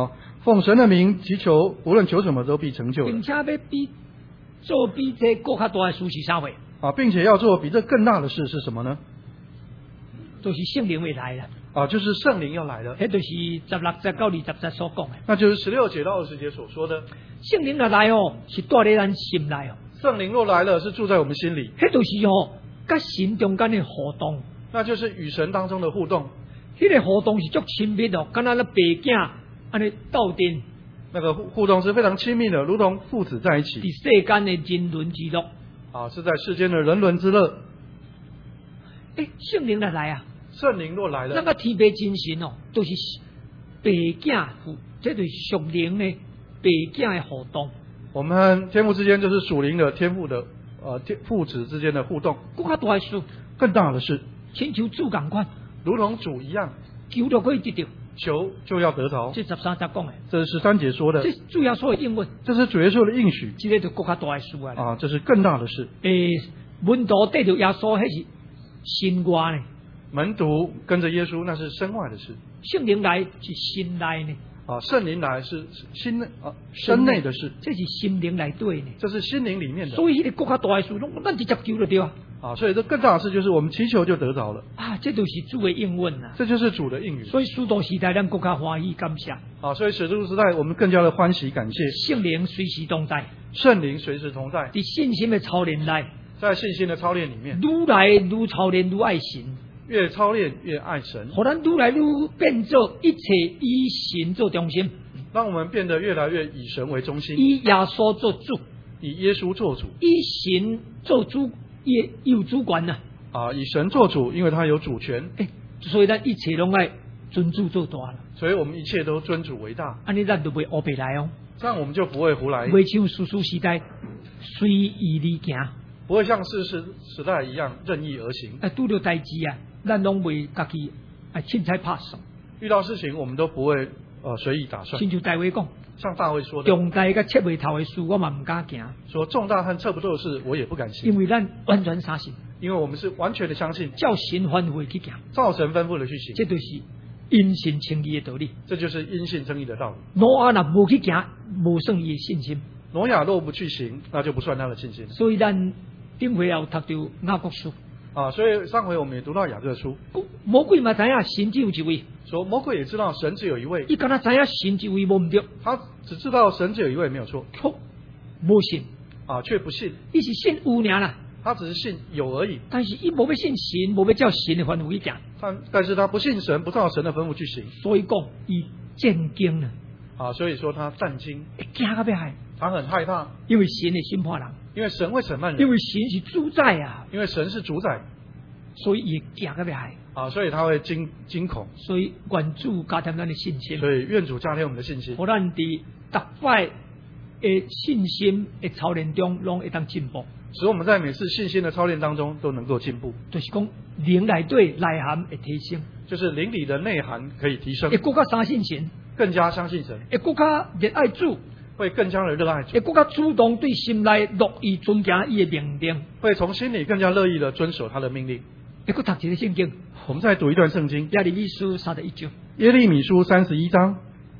奉神的名祈求，无论求什么都必成就的。 并且要比做比这更较大的事是啥货？ 啊，并且要做比这更大的事是什么呢？ 就是圣灵会来了。 啊，就是圣灵要来了。 迄就是十六节到二十节所讲的。 那就是十六节到二十节所说的。 圣灵若来哦，是住在咱心内哦。 圣灵若来了，是住在我们心里。 迄就是哦，甲神中间的互动。 那就是与神当中的互动。 迄个互动是足亲密哦，敢若咧爸囝安尼斗阵。 那个互互动是非常亲密的，如同父子在一起。 伫世间的人伦之乐。啊， 是在世间的人伦之乐。 诶，圣灵若来啊！ 圣灵若来了， 那个天父真神哦，都、就是爸囝父，这就是属灵的爸囝的互动。 我们和天父之间就是属灵的天父的呃天父子之间的互动。 更加大的事， 更大的事， 亲像主共款， 如同主一样， 求就可以得到， 求就要得着。 这十三节讲的， 这是十三节说的。 这主要说的应允， 这是主耶稣的应许。 这个就更加大的事啊！ 啊，这是更大的事。 诶，门徒得到耶稣，迄是身外呢。 门徒跟着耶稣，那是身外的事。 圣灵来是心内呢。 啊，圣灵来是心内啊身内的事。 这是心灵来对呢。 这是心灵里面的。 所以，迄个更加大的事，咱直接求就对啊。 啊，所以这更大的事就是我们祈求就得着了。 啊，这就是主的应允啊。 这就是主的应允。 所以使徒时代，咱更加欢喜感谢。 啊，所以使徒时代我们更加的欢喜感谢。 圣灵随时同在。 圣灵随时同在。 伫信心的操练内。 在信心的操练里面。 愈来愈操练愈爱神。 越操练越爱神， 互咱愈来愈变做一切以神做中心， 让我们变得越来越以神为中心， 以耶稣做主， 以耶稣做主， 以神做主，也有主权呐。 啊，以神做主，因为他有主权。 哎，所以咱一切拢爱尊主做大了。 所以我们一切都尊主为大。 安尼咱就袂乌白来哦。 这样我们就不会胡来。 袂像世事时代随意而行， 不会像世事时代一样任意而行。 哎，拄到代志啊。咱拢袂家己哎凊彩拍算， 遇到事情我们都不会呃随意打算。 亲像大卫讲， 像大卫说的， 重大甲切袂透的事，我嘛唔敢行。 说重大和测不透的事，我也不敢行。 因为咱完全相信， 因为我们是完全的相信， 照神吩咐去行， 照神吩咐的去行， 这就是因信称义的道理。 这就是因信称义的道理。 挪亚若无去行，无算伊的信心。 挪亚若不去行，那就不算他的信心。 所以咱顶回有读到雅各书。 啊，所以上回我们也读到雅各书， 魔鬼嘛知影神只有一位， 说魔鬼也知道神只有一位， 伊敢若知影神只有一位无唔对， 他只知道神只有一位没有错， 却无信啊，却不信， 伊是信有尔啦， 他只是信有而已， 但是伊无要信神，无要照神的吩咐去行， 但但是他不信神，不照神的吩咐去行， 所以讲伊战惊了， 啊，所以说他战惊， 惊到要害， 他很害怕， 因为神的审判人。 因为神会审判人， 因为神是主宰啊， 因为神是主宰， 所以伊惊个要害啊，所以他会惊惊恐， 所以愿主加添咱的信心， 所以愿主加添我们的信心， 互咱伫逐摆的信心的操练中，拢会当进步， 使我们在每次信心的操练当中都能够进步。 就是讲灵内底内涵会提升， 就是灵里的内涵可以提升， 会更加相信神， 更加相信神， 会更加热爱主。 会更加的热爱主， 会更加主动对心内乐意遵行伊的命令， 会从心里更加乐意的遵守他的命令。 会搁读一个圣经， 我们再读一段圣经， 耶利米书三十一章， 耶利米书三十一章，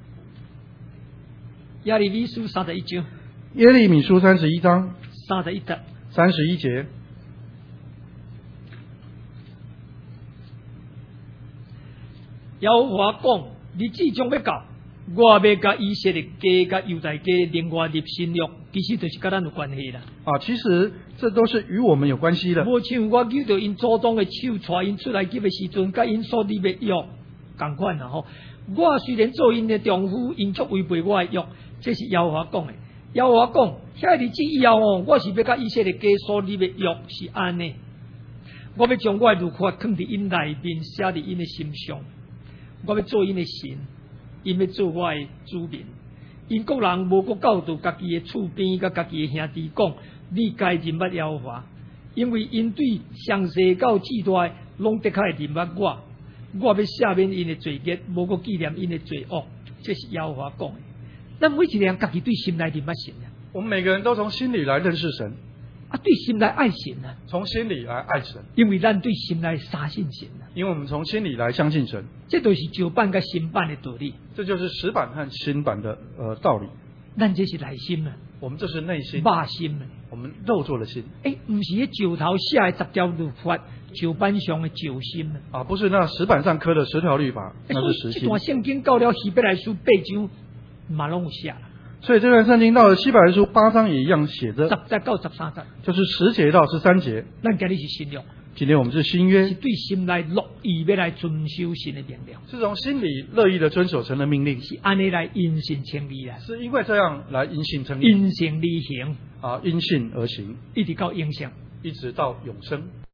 耶利米书三十一章， 耶利米书三十一章三十一节， 三十一节， 耶和华讲，日子将要到。我要甲以色列家、甲犹大家另外立新约，其实就是甲咱有关系啦。 啊，其实这都是与我们有关系的。 无像我救到因祖宗的手，带因出来笈的时阵，甲因所立的约同款啦吼。我虽然做因的丈夫，因却违背我的约，这是耶和华讲的。耶和华讲，遐日子以后哦，我是要甲以色列家所立的约是安尼。我要将我的律法藏伫因内面，写伫因的心上。我要做因的神。因要做我的主民，因国人无国教导家己的厝边，甲家己的兄弟讲，你该认捌耶和华，因为因对上世到至大，拢得较会认捌我。我要赦免因的罪孽，无国纪念因的罪恶。这是耶和华讲的。咱每一个人家己对心内认捌神啊。 我们每个人都从心里来认识神啊，对心来爱神啊， 从心里来爱神， 因为咱对心来相信神啊， 因为我们从心里来相信神， 这都是旧版跟新版的道理。 这就是石版和新版的呃道理。 咱这是内心啊， 我们这是内心， 肉心啊。 我们肉做的心。 哎，不是迄石头写的十条律法，旧版上的旧心啊。 啊，不是那石板上刻的十条律法，那是实心。 这段圣经到了希伯来书八章，马拢有写了。 所以这段圣经到了希伯来书八章也一样写着， 十节到十三节， 就是十节到十三节。 咱今日是新约， 今天我们是新约， 是对心来乐意要来遵守神的命令， 是从心里乐意的遵守神的命令， 是安尼来因信称义啊， 是因为这样来因信称义， 因信而行啊，因信而行， 一直到永生。 一直到永生。